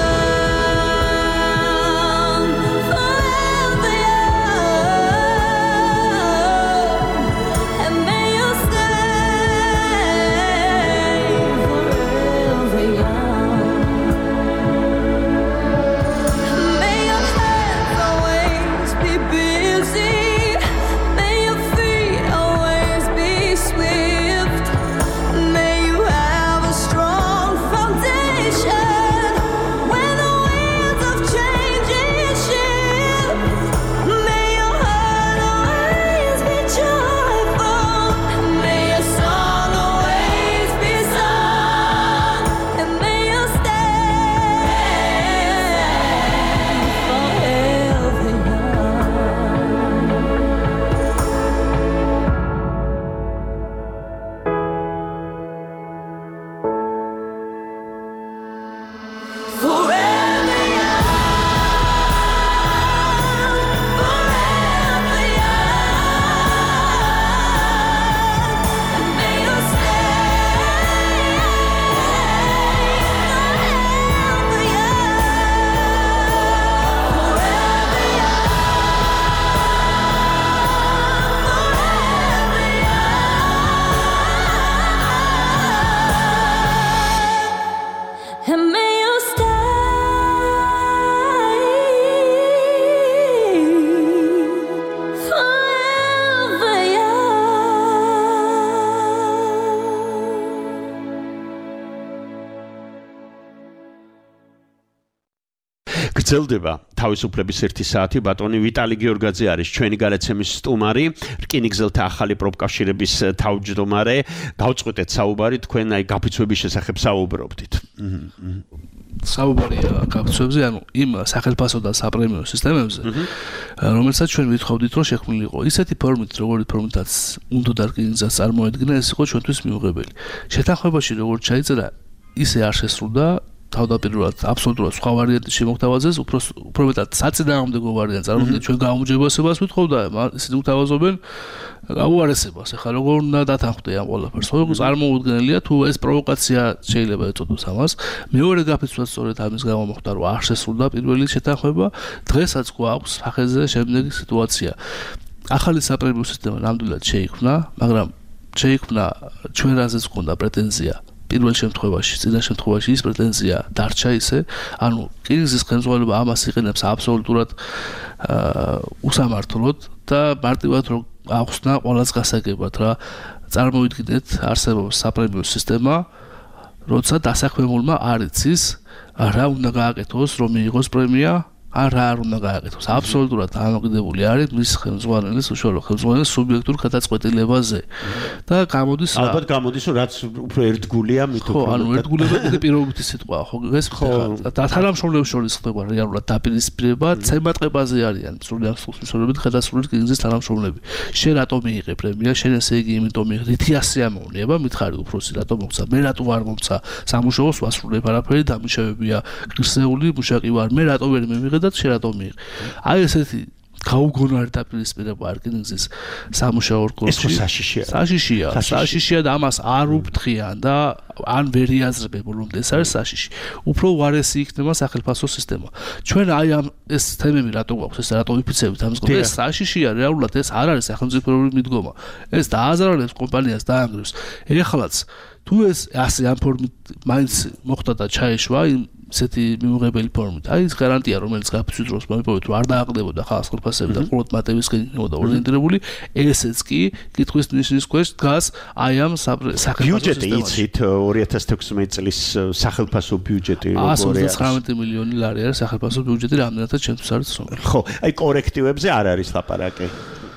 [SPEAKER 5] young, forever young, and may you stay forever young. May your hands always be busy, may your feet always be swift. May you have a strong foundation when the winds of change shift. May your heart always be joyful. May your song always be sung. And may you stay forever forever young, forever young, and may you stay forever young, forever young, and may you stay forever young.
[SPEAKER 2] გრძელდება თავისუფლების 1 საათი. ბატონი ვიტალი გიორგაძე არის ჩვენი გადაცემის სტუმარი, რკინიგზელთა ახალი პროფკავშირების თავმჯდომარე. გავწყვეტეთ საუბარი, თქვენ აი გაფიცვების შესახებ საუბრობდით.
[SPEAKER 3] საუბარია გაფიცვებზე, ანუ იმ სახელფასო და საპრემიო სისტემებზე, რომელსაც ჩვენ ვითხოვდით, რომ შექმნილიყო ისეთი ფორმით, როგორი ფორმითაც უნდა რკინიგზას წარმოედგინა, ეს იყო ჩვენთვის მიუღებელი. შეთანხმებაში როგორც ჩაიწერა, ისე არ შესრულდა. თავდაპირველად აბსოლუტურად სხვა ვარიანტი შემოგთავაზეს, უფრო მეტად საწინააღმდეგო ვარიანტი წარმოდგენთ ჩვენ გაუმჯობესებას ვითხოვდა, ისინი უთავაზობენ გაუარესებას. ეხლა როგორ უნდა დათანხმდე ამ ყველაფერს? როგორ წარმოუდგენელია თუ ეს პროვოკაცია შეიძლება ეწოდოს ამას. მეორე გაფიცვაც სწორედ ამის გამო მოხდა, რომ არ შესრულდა პირველი შეთანხმება. დღესაც გვაქვს სახეზე შემდეგი სიტუაცია. ახალი საპრემიო სისტემა ნამდვილად შეიქმნა, მაგრამ შეიქმნა ჩვენ რაზეც გქონდა პრეტენზია. პირველ შემთხვევაში, წინა შემთხვევაში ის პრეტენზია დარჩა ისე, ანუ რკინიგზის ხელმძღვანელობა ამას იყენებს აბსოლუტურად უსამართლოდ და მარტივად რომ ახსნა ყველას გასაგებად რა. წარმოვიდგინეთ, არსებობს საპრემიო სისტემა, როცა დასაქმებულმა არ იცის რა უნდა გააკეთოს, რომ მიიღოს პრემია არ უნდა გააკეთოს. აბსოლუტურად დამოკიდებული არის მის ხელმძღვანელის უშუალო ხელმძღვანელის სუბიექტურ გადაწყვეტილებაზე. და გამოდის
[SPEAKER 2] ალბათ გამოდის რომ რაც უფრო ერთგულია მით უფრო
[SPEAKER 3] ანუ ერთგულება კიდე პირობითი სიტყვაა ხო ეს და თანამშრომლებს შორის ხდება რეალურად დაპირისპირება ცემატყებაზე არიან სრულად მსვლელობით გადასული რკინიგზის თანამშრომლები. შენ რატომ მიიღე პრემია? შენ ესე იგი იმიტომ მიიღე რითი ასე ამოუნება მითხარი უფროსი რატომ მოგცა? მე რატომ არ მომცა? სამუშაოს ვასრულებ არაფერი დამიშავებია ღირსეული მუშაკი ვარ მე რატომ ვერ მივიღე და შენ რატომ მიიღე? აი ესეთი გაუგონარი დაპირისპირება რკინიგზის სამუშაო რკოში საშიშია და ამას არ უფრთხიან და ან ვერ იაზრებენ რომ ეს არის საშიში. უფრო უარესი იქნება სახელმწიფო სისტემა. ჩვენ აი ამ ეს თემები რატო გვაქვს ეს რატო ვიფიცებით ამის გქონდა ეს საშიშია რეალურად ეს არ არის სახელმწიფოური მიდგომა. ეს დააზარალებს კომპანიას დაანგრევს. ეხლაც თუ ეს ასე ამ ფორმით მაინც მოხდა და ჩაეშვა ისეთი მიუღებელი ფორმით. აი ეს გარანტია რომელიც გაფიცვის დროს მომიპოვეთ რომ არ დააყდებოდა ხალხს ხალხასები და მხოლოდ მატევისკენ იქნებოდა ორიენტირებული ესეც კი კითხვის ნიშნის ქვეშ დგას აი ამ სახელმწიფო
[SPEAKER 2] ბიუჯეტი იცით 2016 წლის სახელმწიფო ბიუჯეტი როგორია
[SPEAKER 3] 119 მილიონი ლარი არის სახელმწიფო ბიუჯეტი რამდენადაც ჩემთვის არის ცნობილი.
[SPEAKER 2] ხო აი კორექტივებზე არ არის ლაპარაკი.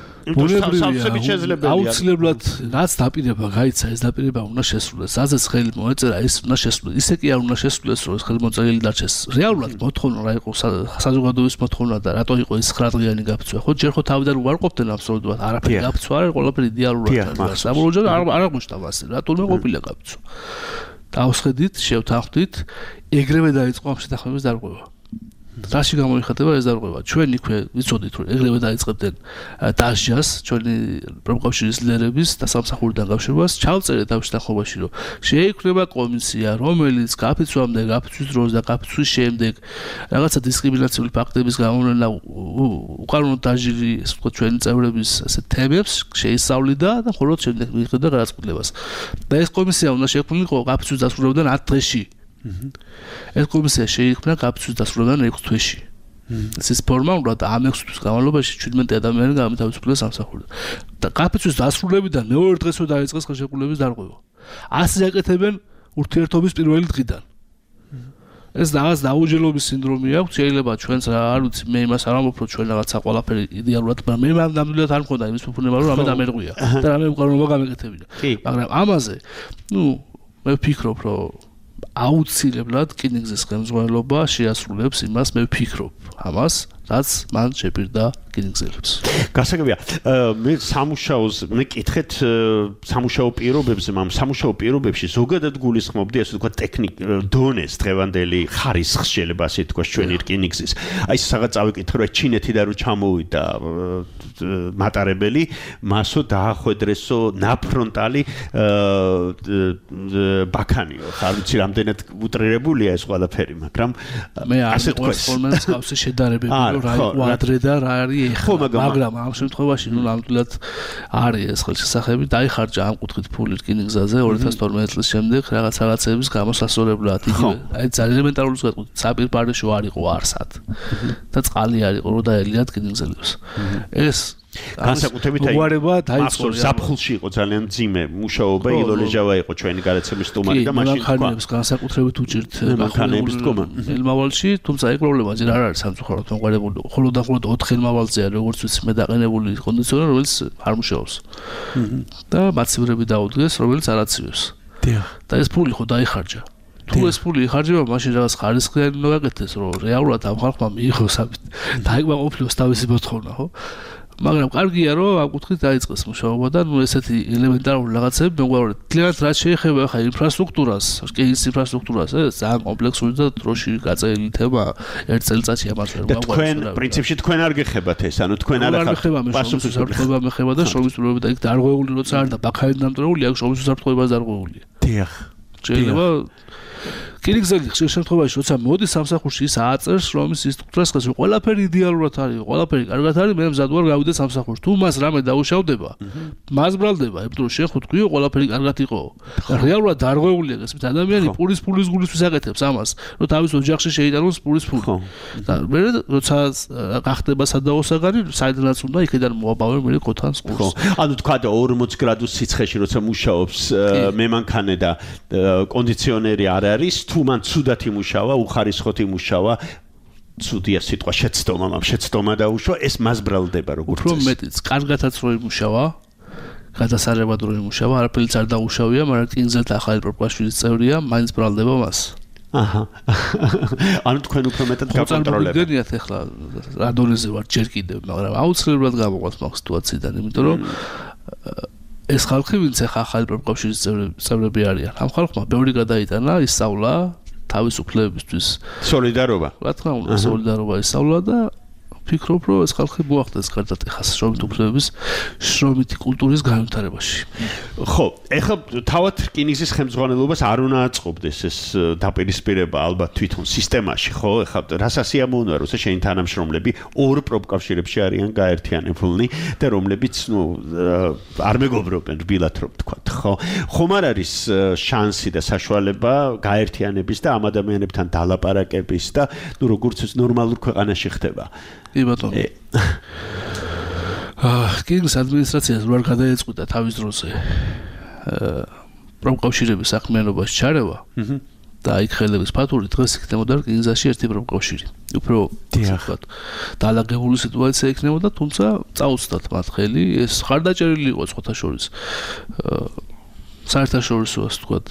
[SPEAKER 3] აუცილებლად რაც დაპირება გაიცა ეს დაპირება უნდა შესრულდეს. სადაც ხელი მოეწერა ის უნდა შესრულდეს. ისე კი არ უნდა შესრულდეს რომ ეს ხელმოწერილი დარჩეს. რეალურად მოთხოვნა რა იყო საზოგადოების მოთხოვნა და რატო იყო ეს 9 დღიანი გაფიცვა. ხო ჯერ ხო თავიდან უარყოფდნენ აბსოლუტურად არაფერი გაფიცვა არ არის ყველაფერი იდეალურად არის. საბოლოოდ არ აღმოჩნდა მასე რატომ ყოფილა გაფიცვა. დავსხედით შევთანხმდით ეგრევე დაიწყო ამ შეთანხმების დარღვევა. რაში გამოიხატება ეს დარღვევა? ჩვენ იქვე ვიცოდით რომ ეგრევე დაიწყებდნენ დასჯას ჩვენი პროფკავშირის ლიდერების და სამსახურიდან გამშვებას ჩავწერეთ ამ შეთანხმებაში რომ შეიქმნება კომისია რომელიც გაფიცვამდე გაფიცვის დროს და გაფიცვის შემდეგ რაღაცა დისკრიმინაციული ფაქტების გამოვლენა უკანონო დაჟილი ასე ვთქვათ ჩვენი წევრების ასე თემებს შეისწავლიდა და მხოლოდ შემდეგ მიიღებდა გადაწყვეტილებას. და ეს კომისია უნდა შექმნილიყო გაფიცვის დასრულებიდან 10 დღეში. ეს კომისია შეიქმნა გაფიცვის დასრულებიდან 6 თვეში. ეს ფორმალურად ამ 6 თვის განმავლობაში 17 ადამიანი გამოთავისუფლეს სამსახურიდან. და გაფიცვის დასრულებიდან მეორე დღესვე დაიწყეს ხელშეკრულების დარღვევა. ასე აკეთებენ ურთიერთობის პირველი დღიდან. ეს რაღაც დაუჯერობის სინდრომი აქვს, შეიძლება ჩვენც არ ვიცი, მე იმას არ ამბობ, რომ ჩვენ რაღაცა ყველაფერი იდეალურად, მაგრამ მე ნამდვილად არ მქონდა იმის ფუფუნება, რომ რამე დამერღვია და რამე უკანონობა გამეკეთებინა. მაგრამ ამაზე, მე ვფიქრობ, რომ აუცილებლად რკინიგზის ხელმძღვანელობა შეასრულებს იმას, მე ვფიქრობ, ამას, რაც მან შეპირდა რკინიგზელებს.
[SPEAKER 2] გასაგებია, მე სამუშაოს მეკითხეთ სამუშაო პირობებზე, მაგრამ სამუშაო პირობებში ზოგადად გულისხმობდი, ასე ვთქვათ, ტექნიკ დონეს დღევანდელი ხარისხს შეიძლება ასე ვთქვათ ჩვენი რკინიგზის. აი სადღაც წავიკითხე, რომ ჩინეთიდან რო ჩამოვიდა მატარებელი, მასო დაახვედრესო ნაფრონტალი ბაქანიო. არ ვიცი რამდენად უტრირებულია ეს ყველაფერი, მაგრამ
[SPEAKER 3] მე ასე ვთქვათ, ფორმალს გავსე შედარებები, რომ რა იყო ადრე და რა არის ეხლა, მაგრამ ამ შემთხვევაში ნამდვილად არის ეს ხელშესახები, დაიხარჯა ამ კუთხით ფული რკინიგზაზე 2012 წლის შემდეგ რაღაცების გამოსასწორებლად იგივე. აი ძალიან ელემენტარული ვთქვათ, საპირპარეშო არ იყო არსად. და წყალი არ იყო, რომ დაელია რკინიგზელებს. ეს
[SPEAKER 2] განსაკუთრებით დაიწყო ზაფხულში იყო ძალიან მძიმე მუშაობა, ილოლეჟავა იყო ჩვენი გადაცემის სტუმარი და მაშინ
[SPEAKER 3] მანქანებს განსაკუთრებით უჭირთ
[SPEAKER 2] მანქანების დგომა.
[SPEAKER 3] ელმავალში, თუმცა ეგ პრობლემა ჯერ არ არის სამწუხაროდ მომყარებული. ხოლო და მხოლოდ 4 ელმავალზეა როგორც ვიცი მე დაყენებული კონდიციონერი, რომელიც არ მუშაობს. და მაცევრები დაუდგეს, რომელიც არ აცივებს. და ეს ფული ხო დაიხარჯა. თუ ეს ფული იხარჯება, მაშინ რაღაც ხარისხიანი უნდა გაკეთდეს, რომ რეალურად ამ ხალხმა მიიღოს და ეკმაყოფილოს თავისი მოთხოვნა, ხო? მაგრამ კარგია რომ ამ კუთხით დაიწყეს მუშაობა და ესეთი ელემენტარული რაღაცები მეგვარად ძალიან რაც შეეხება ხა ინფრასტრუქტურას, რკინიგზის ინფრასტრუქტურას, ეს ძალიან კომპლექსური და დროში გაწერილი თემა, ერთ წელიწადში ამას ვერ
[SPEAKER 2] მოგვარდება. თქვენ პრინციპში თქვენ არ გეხებათ ეს, ანუ თქვენ არ ახართ
[SPEAKER 3] პასუხის უსაფრთხოება მეხება და შრომის პირობები და იქ დარღვეული როცა არ და ბაქანი დამტრეული აქვს შრომის უსაფრთხოებას დარღვეულია.
[SPEAKER 2] დიახ.
[SPEAKER 3] შეიძლება რკინიგზელი ხშირ შემთხვევაში როცა მოდის სამსახურში ის ააწერს შრომის ინსტრუქტორს ხეს რომ ყველაფერი იდეალურად არის, ყველაფერი კარგად არის, მე მზად ვარ გავიდე სამსახურში. თუ მას რამე დაუშავდება, მას ბრალდება, იმიტომ რომ შენ ხო თქვიო ყველაფერი კარგად იყო. რეალურად დარღვეულია ეს ადამიანი პურის გულისთვის აკეთებს ამას, რომ თავის ოჯახში შეიტანოს პურის ფული. და მე როცა გახდება სადაო საგანი, საიდანაც უნდა იქიდან მოაბავე მე კოთანს ყურს.
[SPEAKER 2] ანუ თქვა და 40 გრადუს სიცხეში როცა მუშაობს მემანქანე და კონდიციონერი არ არის, თუ მან ცუდად იმუშავა, უხარისხოთ იმუშავა, ცუდია სიტყვა შეცდომა დაუშვა, ეს მას ბრალდება როგორც
[SPEAKER 3] უფრო მეტიც, კარგათაც რო იმუშავა, გადასარევად რო იმუშავა, არაფერიც არ დაუშავია, მაგრამ კინგზელთა ახალი პროპაგანდის წევრია, მაინც ბრალდება მას.
[SPEAKER 2] აჰა. ანუ თქვენ უფრო მეტად გაკონტროლებთ.
[SPEAKER 3] გენიათ ახლა რა დონეზე ვარ ჯერ კიდევ, მაგრამ აუცილებლად გამოყვანს მაგ სიტუაციიდან, იმიტომ რომ ეს ხალხი ვინც ახლა ახალი პროპაგანდის წევრები არიან, ამ ხალხმა ბევრი გადაიტანა, ისწავლა თავისუფლებისთვის.
[SPEAKER 2] სოლიდარობა.
[SPEAKER 3] რა თქმა უნდა, სოლიდარობა ისწავლა და ფიქრობ, რომ ეს ხალხი მოახდენს გარდატეხას შრომით უფლებების, შრომითი კულტურის განვითარებაში.
[SPEAKER 2] ხო, ეხლა თავად რკინიგზის ხელმძღვანელობას არ უნდა აწყობდეს ეს დაპირისპირება ალბათ თვითონ სისტემაში, ხო? ეხლა რას ასიამოვნია, რომ შენი თანამშრომლები ორ პროპკავშირებში არიან გაერთიანებულნი და რომლებიც, არ მეგობრობენ რბილად რომ ვთქვათ, ხო? ხომ არ არის შანსი და საშუალება გაერთიანების და ამ ადამიანებთან დალაპარაკების და როგორც ნორმალურ ქვეყანაში ხდება?
[SPEAKER 3] კი ბატონო. კინგის ადმინისტრაციას რო არ გადაეწყვიტა თავის დროზე პროპკავშირების საქმიანობაში ჩარევა და იქ ხელების ფათური დღეს იქნებოდა კინგზაში ერთი პროპკავშირი. უფრო ვთქვათ, დაალაგებული სიტუაცია იქნებოდა, თუმცა წაუწდათ მათ ხელი, ეს ხარდაჭერილი იყო სხვათა შორის. საერთაშორისო ასე ვთქვათ,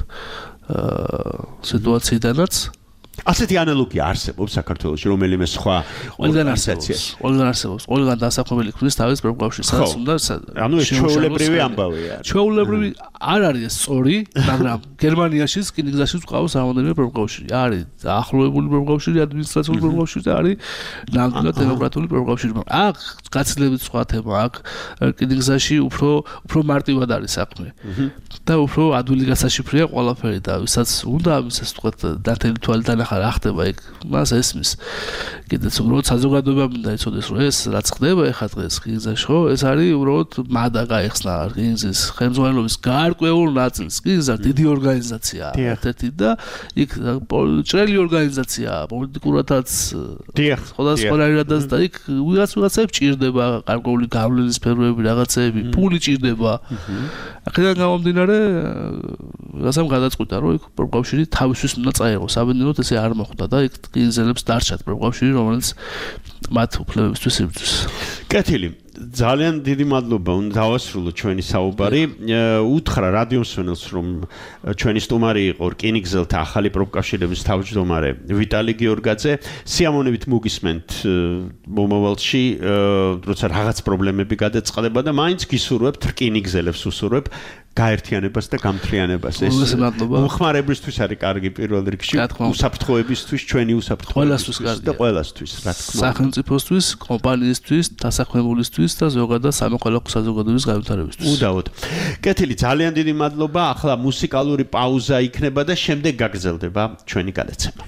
[SPEAKER 3] სიტუაციიდანაც
[SPEAKER 2] ასეთი ანალოგია არსებობს საქართველოში, რომელიმე სხვა ორგანიზაციაში.
[SPEAKER 3] ყველგან დასაქმებელი ქმნის თავის პროპაგანდის სადაც უნდა.
[SPEAKER 2] ანუ ეს ჩვეულებრივი ამბავია.
[SPEAKER 3] ჩვეულებრივი არ არის ეს სწორი, მაგრამ გერმანიაშიც კინგზაშიც ყავს რამოდენიმე პროპაგანდი. არის ახლოებული პროპაგანდი, ადმინისტრაციული პროპაგანდი და არის ნამდვილად დემოკრატიული პროპაგანდი. აქ გაცილებით სხვა თემა, აქ კინგზაში უფრო მარტივად არის საქმე. და უფრო ადვილი გასაშიფრია ყველაფერი და ვისაც უნდა ამის ასე ვთქვათ დათელი თვალიდან ახლა რა ხდება იქ მას ესმის კიდეც უბრალოდ საზოგადოება მინდა იცოდეს რომ ეს რაც ხდება ახლა დღეს კინგზაში ხო ეს არის უბრალოდ მადა გაიხსნა კინგზის ხელმძღვანელობის გარკვეულ ნაწილს კინგზა დიდი ორგანიზაციაა ერთ-ერთი და იქ ჭრელი ორგანიზაციაა პოლიტიკურადაც სხვადასხვანაირადაც და იქ ვიღაცები ჭირდება გარკვეული გავლენის სფეროები რაღაცეები ფული ჭირდება აქედან გამომდინარე რასამ გადაწყვიტა რომ იქ პროპაგანდი თავისთვის უნდა წაიღოს საბედნიეროდ ესე არ მოხდა და იქ კინგზელებს დარჩათ პროპაგანდი რომელიც მათ უფლებებისთვის იბრძვის. კეთილი
[SPEAKER 2] ძალიან დიდი მადლობა უნდა დავასრულოთ ჩვენი საუბარი. უთხრა რადიო მსმენელს რომ ჩვენი სტუმარი იყო რკინიგზელთა ახალი პროპაგანდის თავმჯდომარე ვიტალი გიორგაძე. სიამოვნებით მოგისმენთ მომავალში როცა რაღაც პრობლემები გადაწყდება და მაინც გისურვებთ რკინიგზელებს უსურვებ გაერთიანებას და გამთლიანებას. ეს მომხმარებლისთვის არის კარგი პირველ რიგში, უსაფრთხოებისთვის, ჩვენი უსაფრთხოებისთვის და ყველასთვის, რა თქმა უნდა.
[SPEAKER 3] სახელმწიფოსთვის, კომპანიისთვის, დასაქმებულისთვის და ზოგადად სამოქალაქო საზოგადოების განვითარებისთვის.
[SPEAKER 2] უდავოდ. კეთილი, ძალიან დიდი მადლობა. ახლა მუსიკალური პაუზა იქნება და შემდეგ გაგრძელდება ჩვენი გადაცემა.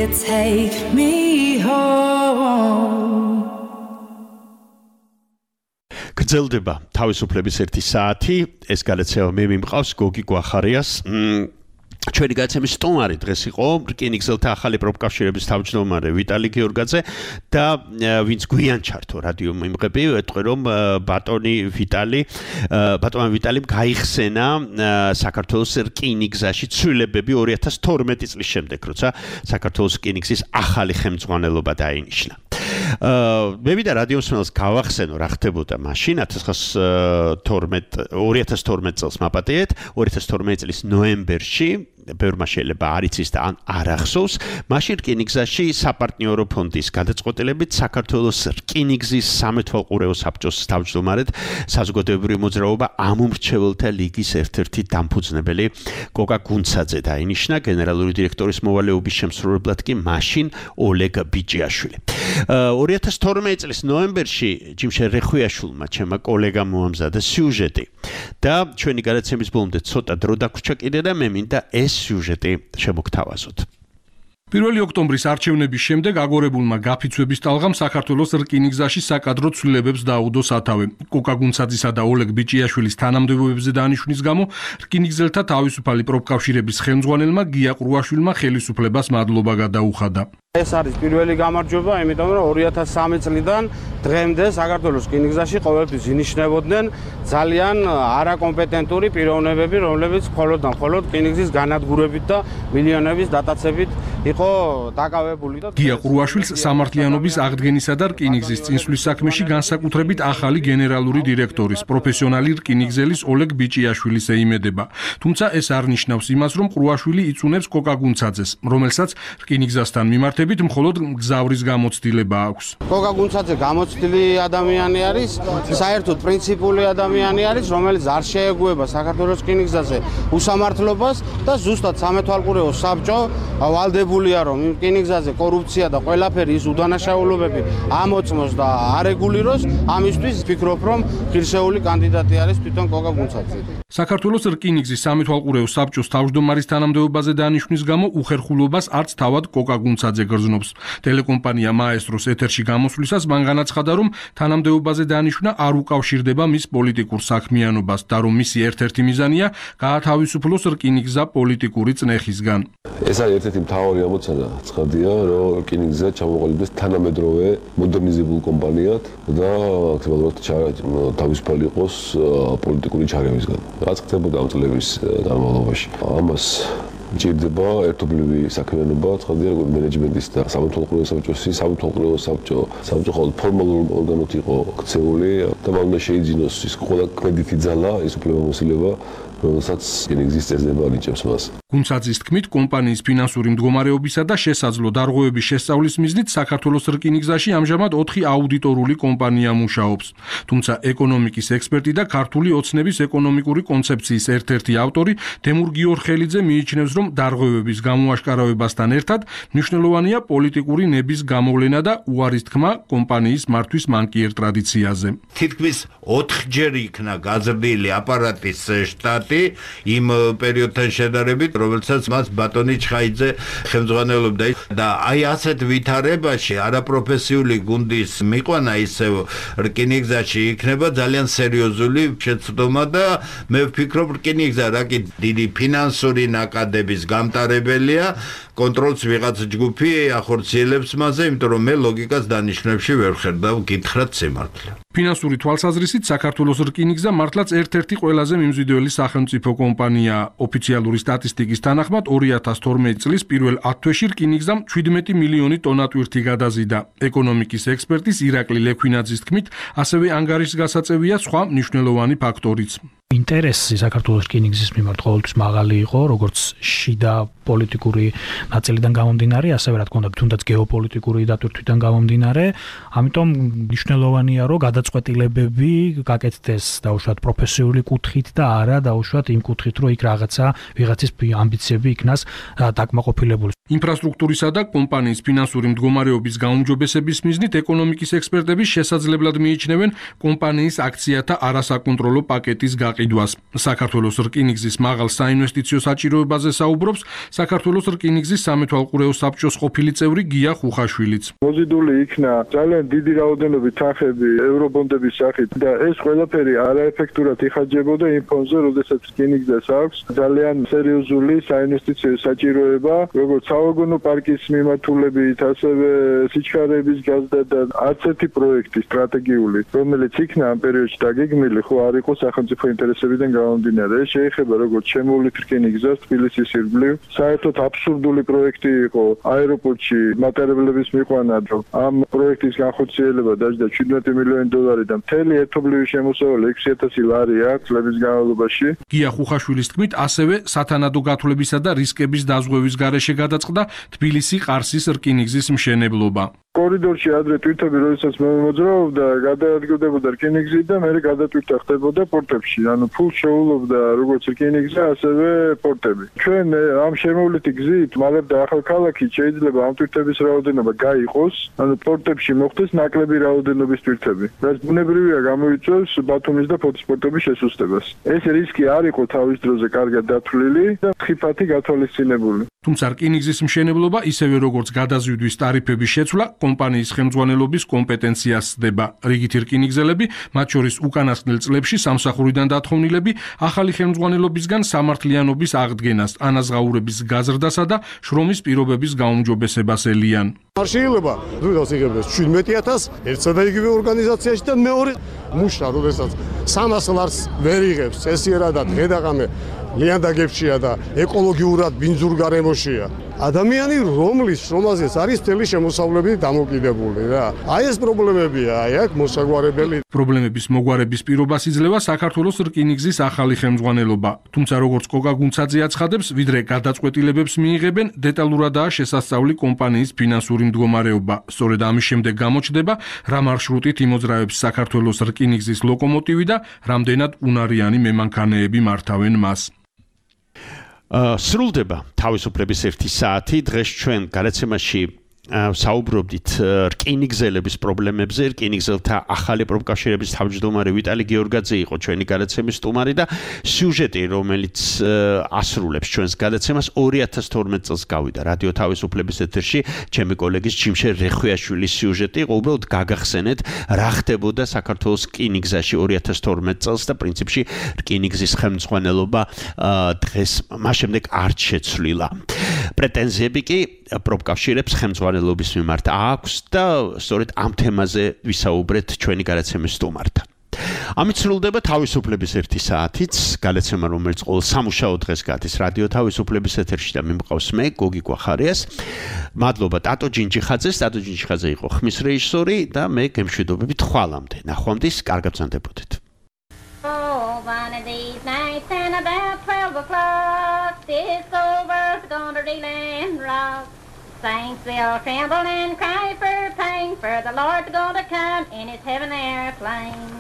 [SPEAKER 5] take me home.
[SPEAKER 2] გრძელდება თავისუფლების 1 საათი. ეს გადაცემა მე მიმყავს გოგი გვახარიას. ჩვენი გადაცემის სტუმარი დღეს იყო რკინიგზელთა ახალი პროფკავშირების თავმჯდომარე ვიტალი გიორგაძე და ვინც გვიან ჩართო რადიო მიმღები ეტყვი რომ ბატონმა ვიტალიმ გაიხსენა საქართველოს რკინიგზაში ცვლილებები 2012 წლის შემდეგ როცა საქართველოს რკინიგზის ახალი ხელმძღვანელობა დაინიშნა. მე ვიდა რადიო მსმენელს გავახსენო რა ხდებოდა მაშინ 2012 წელს მაპატიეთ 2012 წლის ნოემბერში ბევრმა შეიძლება არ იცის და არ ახსოვს მაშინ რკინიგზაში საპარტნიორო ფონდის გადაწყვეტილებით საქართველოს რკინიგზის სამეთვალყურეო საბჭოს თავმჯდომარედ საზოგადოებრივი მოძრაობა ამომრჩეველთა ლიგის ერთ-ერთი დამფუძნებელი კოკა გუნცაძე დაინიშნა გენერალური დირექტორის მოვალეობის შემსრულებლად კი მაშინ ოლეგ ბიჭიაშვილი 2012 წლის ნოემბერში ჯიმშე რეხვიაშვილმა ჩემმა კოლეგამ მოამზადა სიუჟეტი და ჩვენი გადაცემის ბოლომდე ცოტა დრო დაგვრჩა კიდე და მე მინდა ეს სიუჟეტი შემოგთავაზოთ.
[SPEAKER 6] 1 ოქტომბრის არჩევნების შემდეგ აგორებულმა გაფიცვების ტალღამ საქართველოს რკინიგზაში საკადრო ცვლილებებს დაუდო სათავე. კოკა გუნცაძისა და ოლეგ ბიჭიაშვილის თანამდებობებზე დანიშვნის გამო რკინიგზელთა თავისუფალი პროფკავშირების ხელმძღვანელმა გია ყრუაშვილმა ხელისუფლებას მადლობა გადაუხადა.
[SPEAKER 7] ეს არის პირველი გამარჯვება, იმიტომ რომ 2003 წლიდან დღემდე საქართველოს რკინიგზაში ყოველთვის ინიშნებოდნენ ძალიან არაკომპეტენტური პიროვნებები, რომლებიც მხოლოდ რკინიგზის განადგურებით და მილიონების დატაცებით იყო დაკავებული და
[SPEAKER 6] გია ყრუაშვილს სამართლიანობის აღდგენისა და რკინიგზის წინსვლის საქმეში განსაკუთრებით ახალი გენერალური დირექტორის პროფესიონალი რკინიგზელის ოლეგ ბიჭიაშვილის ეიმედება. თუმცა ეს არ ნიშნავს იმას, რომ ყრუაშვილი იწუნებს კოკა გუნცაძეს, რომელსაც რკინიგზასთან მიმართებით მხოლოდ გზავრის გამოცდილება აქვს.
[SPEAKER 7] კოკა გუნცაძე გამოცდილი ადამიანი არის, საერთოდ პრინციპული ადამიანი არის, რომელიც არ შეეგუება საქართველოს რკინიგზაზე უსამართლობას და ზუსტად სამეთვალყურეო საბჭო ვალდებულია რომ რკინიგზაზე კორუფცია და ყველაფერი ის უდანაშაულობები ამოწმოს და არეგულიროს, ამისთვის ვფიქრობ რომ ღირსეული კანდიდატი არის თვითონ კოკა გუნცაძე.
[SPEAKER 6] საქართველოს რკინიგზის სამეთვალყურეო საბჭოს თავმჯდომარის თანამდებობაზე დანიშვნის გამო უხერხულობას არც თავად კოკა გუნცაძე გრძნობს. ტელეკომპანია მაესტროს ეთერში გამოსვლისას მან განაცხადა, რომ თანამდებობაზე დანიშვნა არ უკავშირდება მის პოლიტიკურ საქმიანობას და რომ მისი ერთ-ერთი მიზანია გაათავისუფლოს რკინიგზა პოლიტიკური წნეხისგან.
[SPEAKER 8] ეს არის ერთ-ერთი მთავარი ამოცანა, ცხადია, რომ რკინიგზა ჩამოყალიბდეს თანამედროვე მოდერნიზებულ კომპანიად და მაქსიმალურად თავისუფალი იყოს პოლიტიკური ჩარევისგან. რაც ხდებოდა ამ წლების განმავლობაში. ამას ჭირდება ერთობლივი საქმიანობა, ცხადია, როგორც მენეჯმენტის და სამეთვალყურეო საბჭოს, საბჭო ხოლმე ფორმალურ ორგანოდ იყო ქცეული და მან უნდა შეიძინოს ის ყველა კრედიტი ძალა, ის უფლებამოსილება, რომელსაც რკინიგზის წესდება ანიჭებს მას.
[SPEAKER 6] გუნცაძის თქმით, კომპანიის ფინანსური მდგომარეობისა და შესაძლო დარღვევების შესწავლის მიზნით საქართველოს რკინიგზაში ამჟამად 4 აუდიტორული კომპანია მუშაობს. თუმცა ეკონომიკის ექსპერტი და ქართული ოცნების ეკონომიკური კონცეფციის ერთ-ერთი ავტორი თემურ გიორხელიძე მიიჩნევს, რომ დარღვევების გამოაშკარავებასთან ერთად მნიშვნელოვანია პოლიტიკური ნების გამოვლენა და უარის თქმა კომპანიის მართვის მანკიერ ტრადიციაზე.
[SPEAKER 9] თითქმის 4-ჯერ იქნა გაზრდილი აპარატის შტატი იმ პერიოდთან შედარებით, რომელსაც მას ბატონი ჩხაიძე ხელმძღვანელობდა და აი ასეთ ვითარებაში არაპროფესიული გუნდის მიყვანა ისევ რკინიგზაში იქნება ძალიან სერიოზული შეცდომა და მე ვფიქრობ რკინიგზა რა კი დიდი ფინანსური ნაკადების გამტარებელია, კონტროლს ვიღაც ჯგუფი ახორციელებს მასზე, იმიტომ რომ მე ლოგიკას დანიშნებში ვერ ვხედავ გითხრათ სიმართლე.
[SPEAKER 6] ფინანსური თვალსაზრისით საქართველოს რკინიგზა მართლაც ერთ-ერთი ყველაზე მიმზიდველი სახელმწიფო კომპანია. ოფიციალური სტატისტიკის თანახმად 2012 წლის პირველ 10 თვეში რკინიგზამ 17 მილიონი ტონა ტვირთი გადაზიდა. ეკონომიკის ექსპერტის ირაკლი ლექვინაძის თქმით, ასევე ანგარიშგასაწევია სხვა მნიშვნელოვანი ფაქტორიც.
[SPEAKER 10] ინტერესი საქართველოს რკინიგზის მიმართ ყოველთვის მაღალი იყო, როგორც შიდა პოლიტიკური ნაწილიდან გამომდინარე, ასევე რა თქმა უნდა, თუნდაც გეოპოლიტიკური დატვირთვიდან გამომდინარე. ამიტომ მნიშვნელოვანია, რომ გადაწყვეტილებები გაკეთდეს დაუშვათ პროფესიული კუთხით და არა დაუშვათ იმ კუთხით, რომ იქ ვიღაცის ამბიციები იქნას დაკმაყოფილებული.
[SPEAKER 6] ინფრასტრუქტურისა და კომპანიის ფინანსური მდგომარეობის გაუმჯობესების მიზნით ეკონომიკის ექსპერტები შესაძლებლად მიიჩნევენ კომპანიის აქციათა არასაკონტროლო პაკეტის გაყიდვას. საქართველოს რკინიგზის მაღალ საინვესტიციო საჭიროებაზე საუბრობს საქართველოს რკინიგზის სამეთვალყურეო საბჭოს ყოფილი წევრი გია ხუხაშვილიც.
[SPEAKER 11] მოზიდული იქნა ძალიან დიდი რაოდენობით თანხები ევრობონდების სახით და ეს ყველაფერი არაეფექტურად იხარჯებოდა იმ ფონზე, როდესაც რკინიგზას აქვს ძალიან სერიოზული საინვესტიციო საჭიროება, როგორც სავაგონო პარკის მიმართულებით, ასევე სიჩქარეების გაზდა და არც ერთი პროექტი სტრატეგიული, რომელიც იქნა ამ პერიოდში დაგეგმილი, ხო არ იყო სახელმწიფო ინტერესებიდან გამომდინარე. ეს შეეხება როგორც შემოვლით რკინიგზას თბილისის ირგვლივ, საერთოდ აბსურდული პროექტი იყო აეროპორტში მატარებლების მიყვანა, რომ ამ პროექტის განხორციელება დაჯდა 17 მილიონი დოლარი და მთელი ერთობლივი შემოსავალი 6000 ლარი აქვს წლების განმავლობაში.
[SPEAKER 6] გია ხუხაშვილის თქმით, ასევე სათანადო გათვლებისა და რისკების დაზღვევის გარეშე გადაწყდა თბილისი-ყარსის რკინიგზის მშენებლობა.
[SPEAKER 11] კორიდორში ადრე თვითები, როდესაც მოძრაობდა, გადაადგილდებოდა რკინიგზი და მერე გადატვირთვა ხდებოდა პორტებში. ანუ ფულ შეულობდა როგორც რკინიგზა, ასევე პორტები. ჩვენ ამ შემოვლითი გზით, მაგრამ და ახალქალაქით შეიძლება ამ თვითების რაოდენობა გაიყოს, ანუ პორტებში მოხდეს ნაკლები რაოდენობის თვითები. რაც ბუნებრივია გამოიწვევს ბათუმის და ფოთის პორტების შესუსტებას. ეს რისკი არ იყო თავის დროზე კარგად დათვლილი და ხიფათი გათვალისწინებული.
[SPEAKER 6] თუმცა რკინიგზის მშენებლობა, ისევე როგორც გადაზიდვის ტარიფების შეცვლა, კომპანიის ხელმძღვანელობის კომპეტენციას სცდება. რიგითი რკინიგზელები, მათ შორის უკანასკნელ წლებში სამსახურიდან დათხოვნილები, ახალი ხელმძღვანელობისგან სამართლიანობის აღდგენას, ანაზღაურების გაზრდასა და შრომის პირობების გაუმჯობესებას ელიან.
[SPEAKER 12] არ შეიძლება როდესაც იღებს 17000 ერთსა და იგივე ორგანიზაციაში და მეორე მუშა, როდესაც 300 ლარს ვერ იღებს, წესიერად დღე და ღამე ლიანდაგებშია და ეკოლოგიურად ბინძურ გარემოშია. ადამიანი, რომელზეც არის მთელი შემოსავლები დამოკიდებული რა. აი ეს პრობლემებია, აი აქ მოსაგვარებელი.
[SPEAKER 6] პრობლემების მოგვარების პირობას იძლევა საქართველოს რკინიგზის ახალი ხელმძღვანელობა. თუმცა როგორც კოკა გუნცაძე აცხადებს, ვიდრე გადაწყვეტილებებს მიიღებენ, დეტალურადაა შესასწავლი კომპანიის ფინანსური მდგომარეობა. სწორედ ამის შემდეგ გამოჩნდება, რა მარშრუტით იმოძრავებს საქართველოს რკინიგზის ლოკომოტივი და რამდენად უნარიანი მემანქანეები მართავენ მას.
[SPEAKER 2] სრულდება თავისუფლების 1 საათი. დღეს ჩვენ გადაცემაში საუბრობდით რკინიგზელების პრობლემებზე. რკინიგზელთა ახალი პროფკავშირების თავმჯდომარე ვიტალი გეორგაძე იყო ჩვენი გადაცემის სტუმარი და სიუჟეტი, რომელიც ასრულებს ჩვენს გადაცემას 2012 წელს გავიდა რადიო თავისუფლების ეთერში. ჩემი კოლეგის ჯიმშერ რეხვიაშვილის სიუჟეტი იყო. უბრალოდ გაგახსენეთ, რა ხდებოდა საქართველოს რკინიგზაში 2012 წელს და პრინციპში რკინიგზის ხელმძღვანელობა დღეს მას შემდეგ არ შეცვლილა. პრეტენზიები კი პროფკავშირებს ხელმძღვანელობის მიმართ აქვს და სწორედ ამ თემაზე ვისაუბრეთ ჩვენი გადაცემის სტუმართან. ამით სრულდება თავისუფლების 1 საათიც, გადაცემა, რომელიც ყოველ სამუშაო დღეს გადის რადიო თავისუფლების ეთერში და მიმყავს მე, გოგი კვახარიას. მადლობა ტატო ჯინჯიხაძეს, ტატო ჯინჯიხაძე იყო ხმის რეჟისორი და მე გემშვიდობები თვალამდე. ნახვამდის, კარგად ბრძანდებოდეთ.
[SPEAKER 13] Oh, one of these nights and about 12 o'clock, this old world's gonna reel and rock. Saints will tremble and cry for pain, for the Lord's gonna come in his heaven airplane.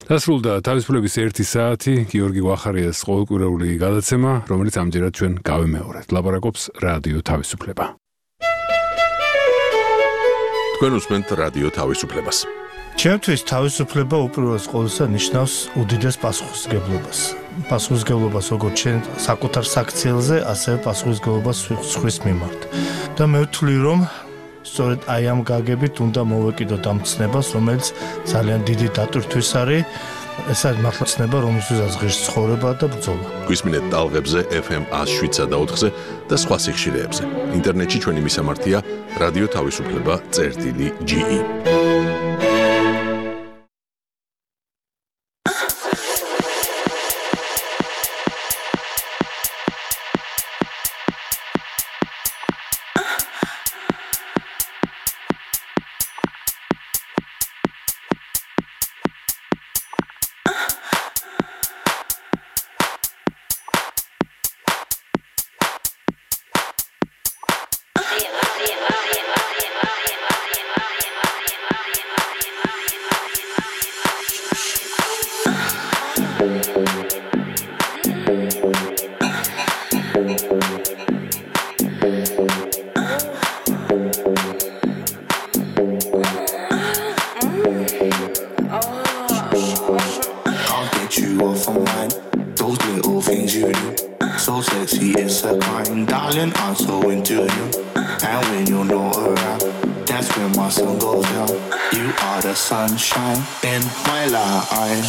[SPEAKER 1] დასრულდა თავისუფლების 1 საათი გიორგი გვახარიას ყოველკვირეული გადაცემა, რომელიც ამჯერად ჩვენ გავიმეორეთ. ლაპარაკობს რადიო თავისუფლება.
[SPEAKER 14] თქვენ უსმენთ რადიო თავისუფლებას.
[SPEAKER 15] ჩემთვის თავისუფლება უპირველეს ყოვლისა ნიშნავს უდიდეს პასუხისმგებლობას. პასუხისმგებლობას როგორც ჩვენ საკუთარ საქციელზე, ასევე პასუხისმგებლობას სხვის მიმართ. და მე ვთვლი, რომ სწორედ აი ამ გაგებით უნდა მოვეკიდოთ ამ ცნებას, რომელიც ძალიან დიდი დატვირთვის არის. ეს არის მართლა ცნება, რომელსაც ღირს ცხოვრება და ბრძოლა.
[SPEAKER 14] გვისმინეთ ტალღებზე FM 107.4-ზე და სხვა სიხშირეებზე. ინტერნეტში ჩვენი მისამართია რადიო თავისუფლება.ge.
[SPEAKER 16] Sunshine in my life.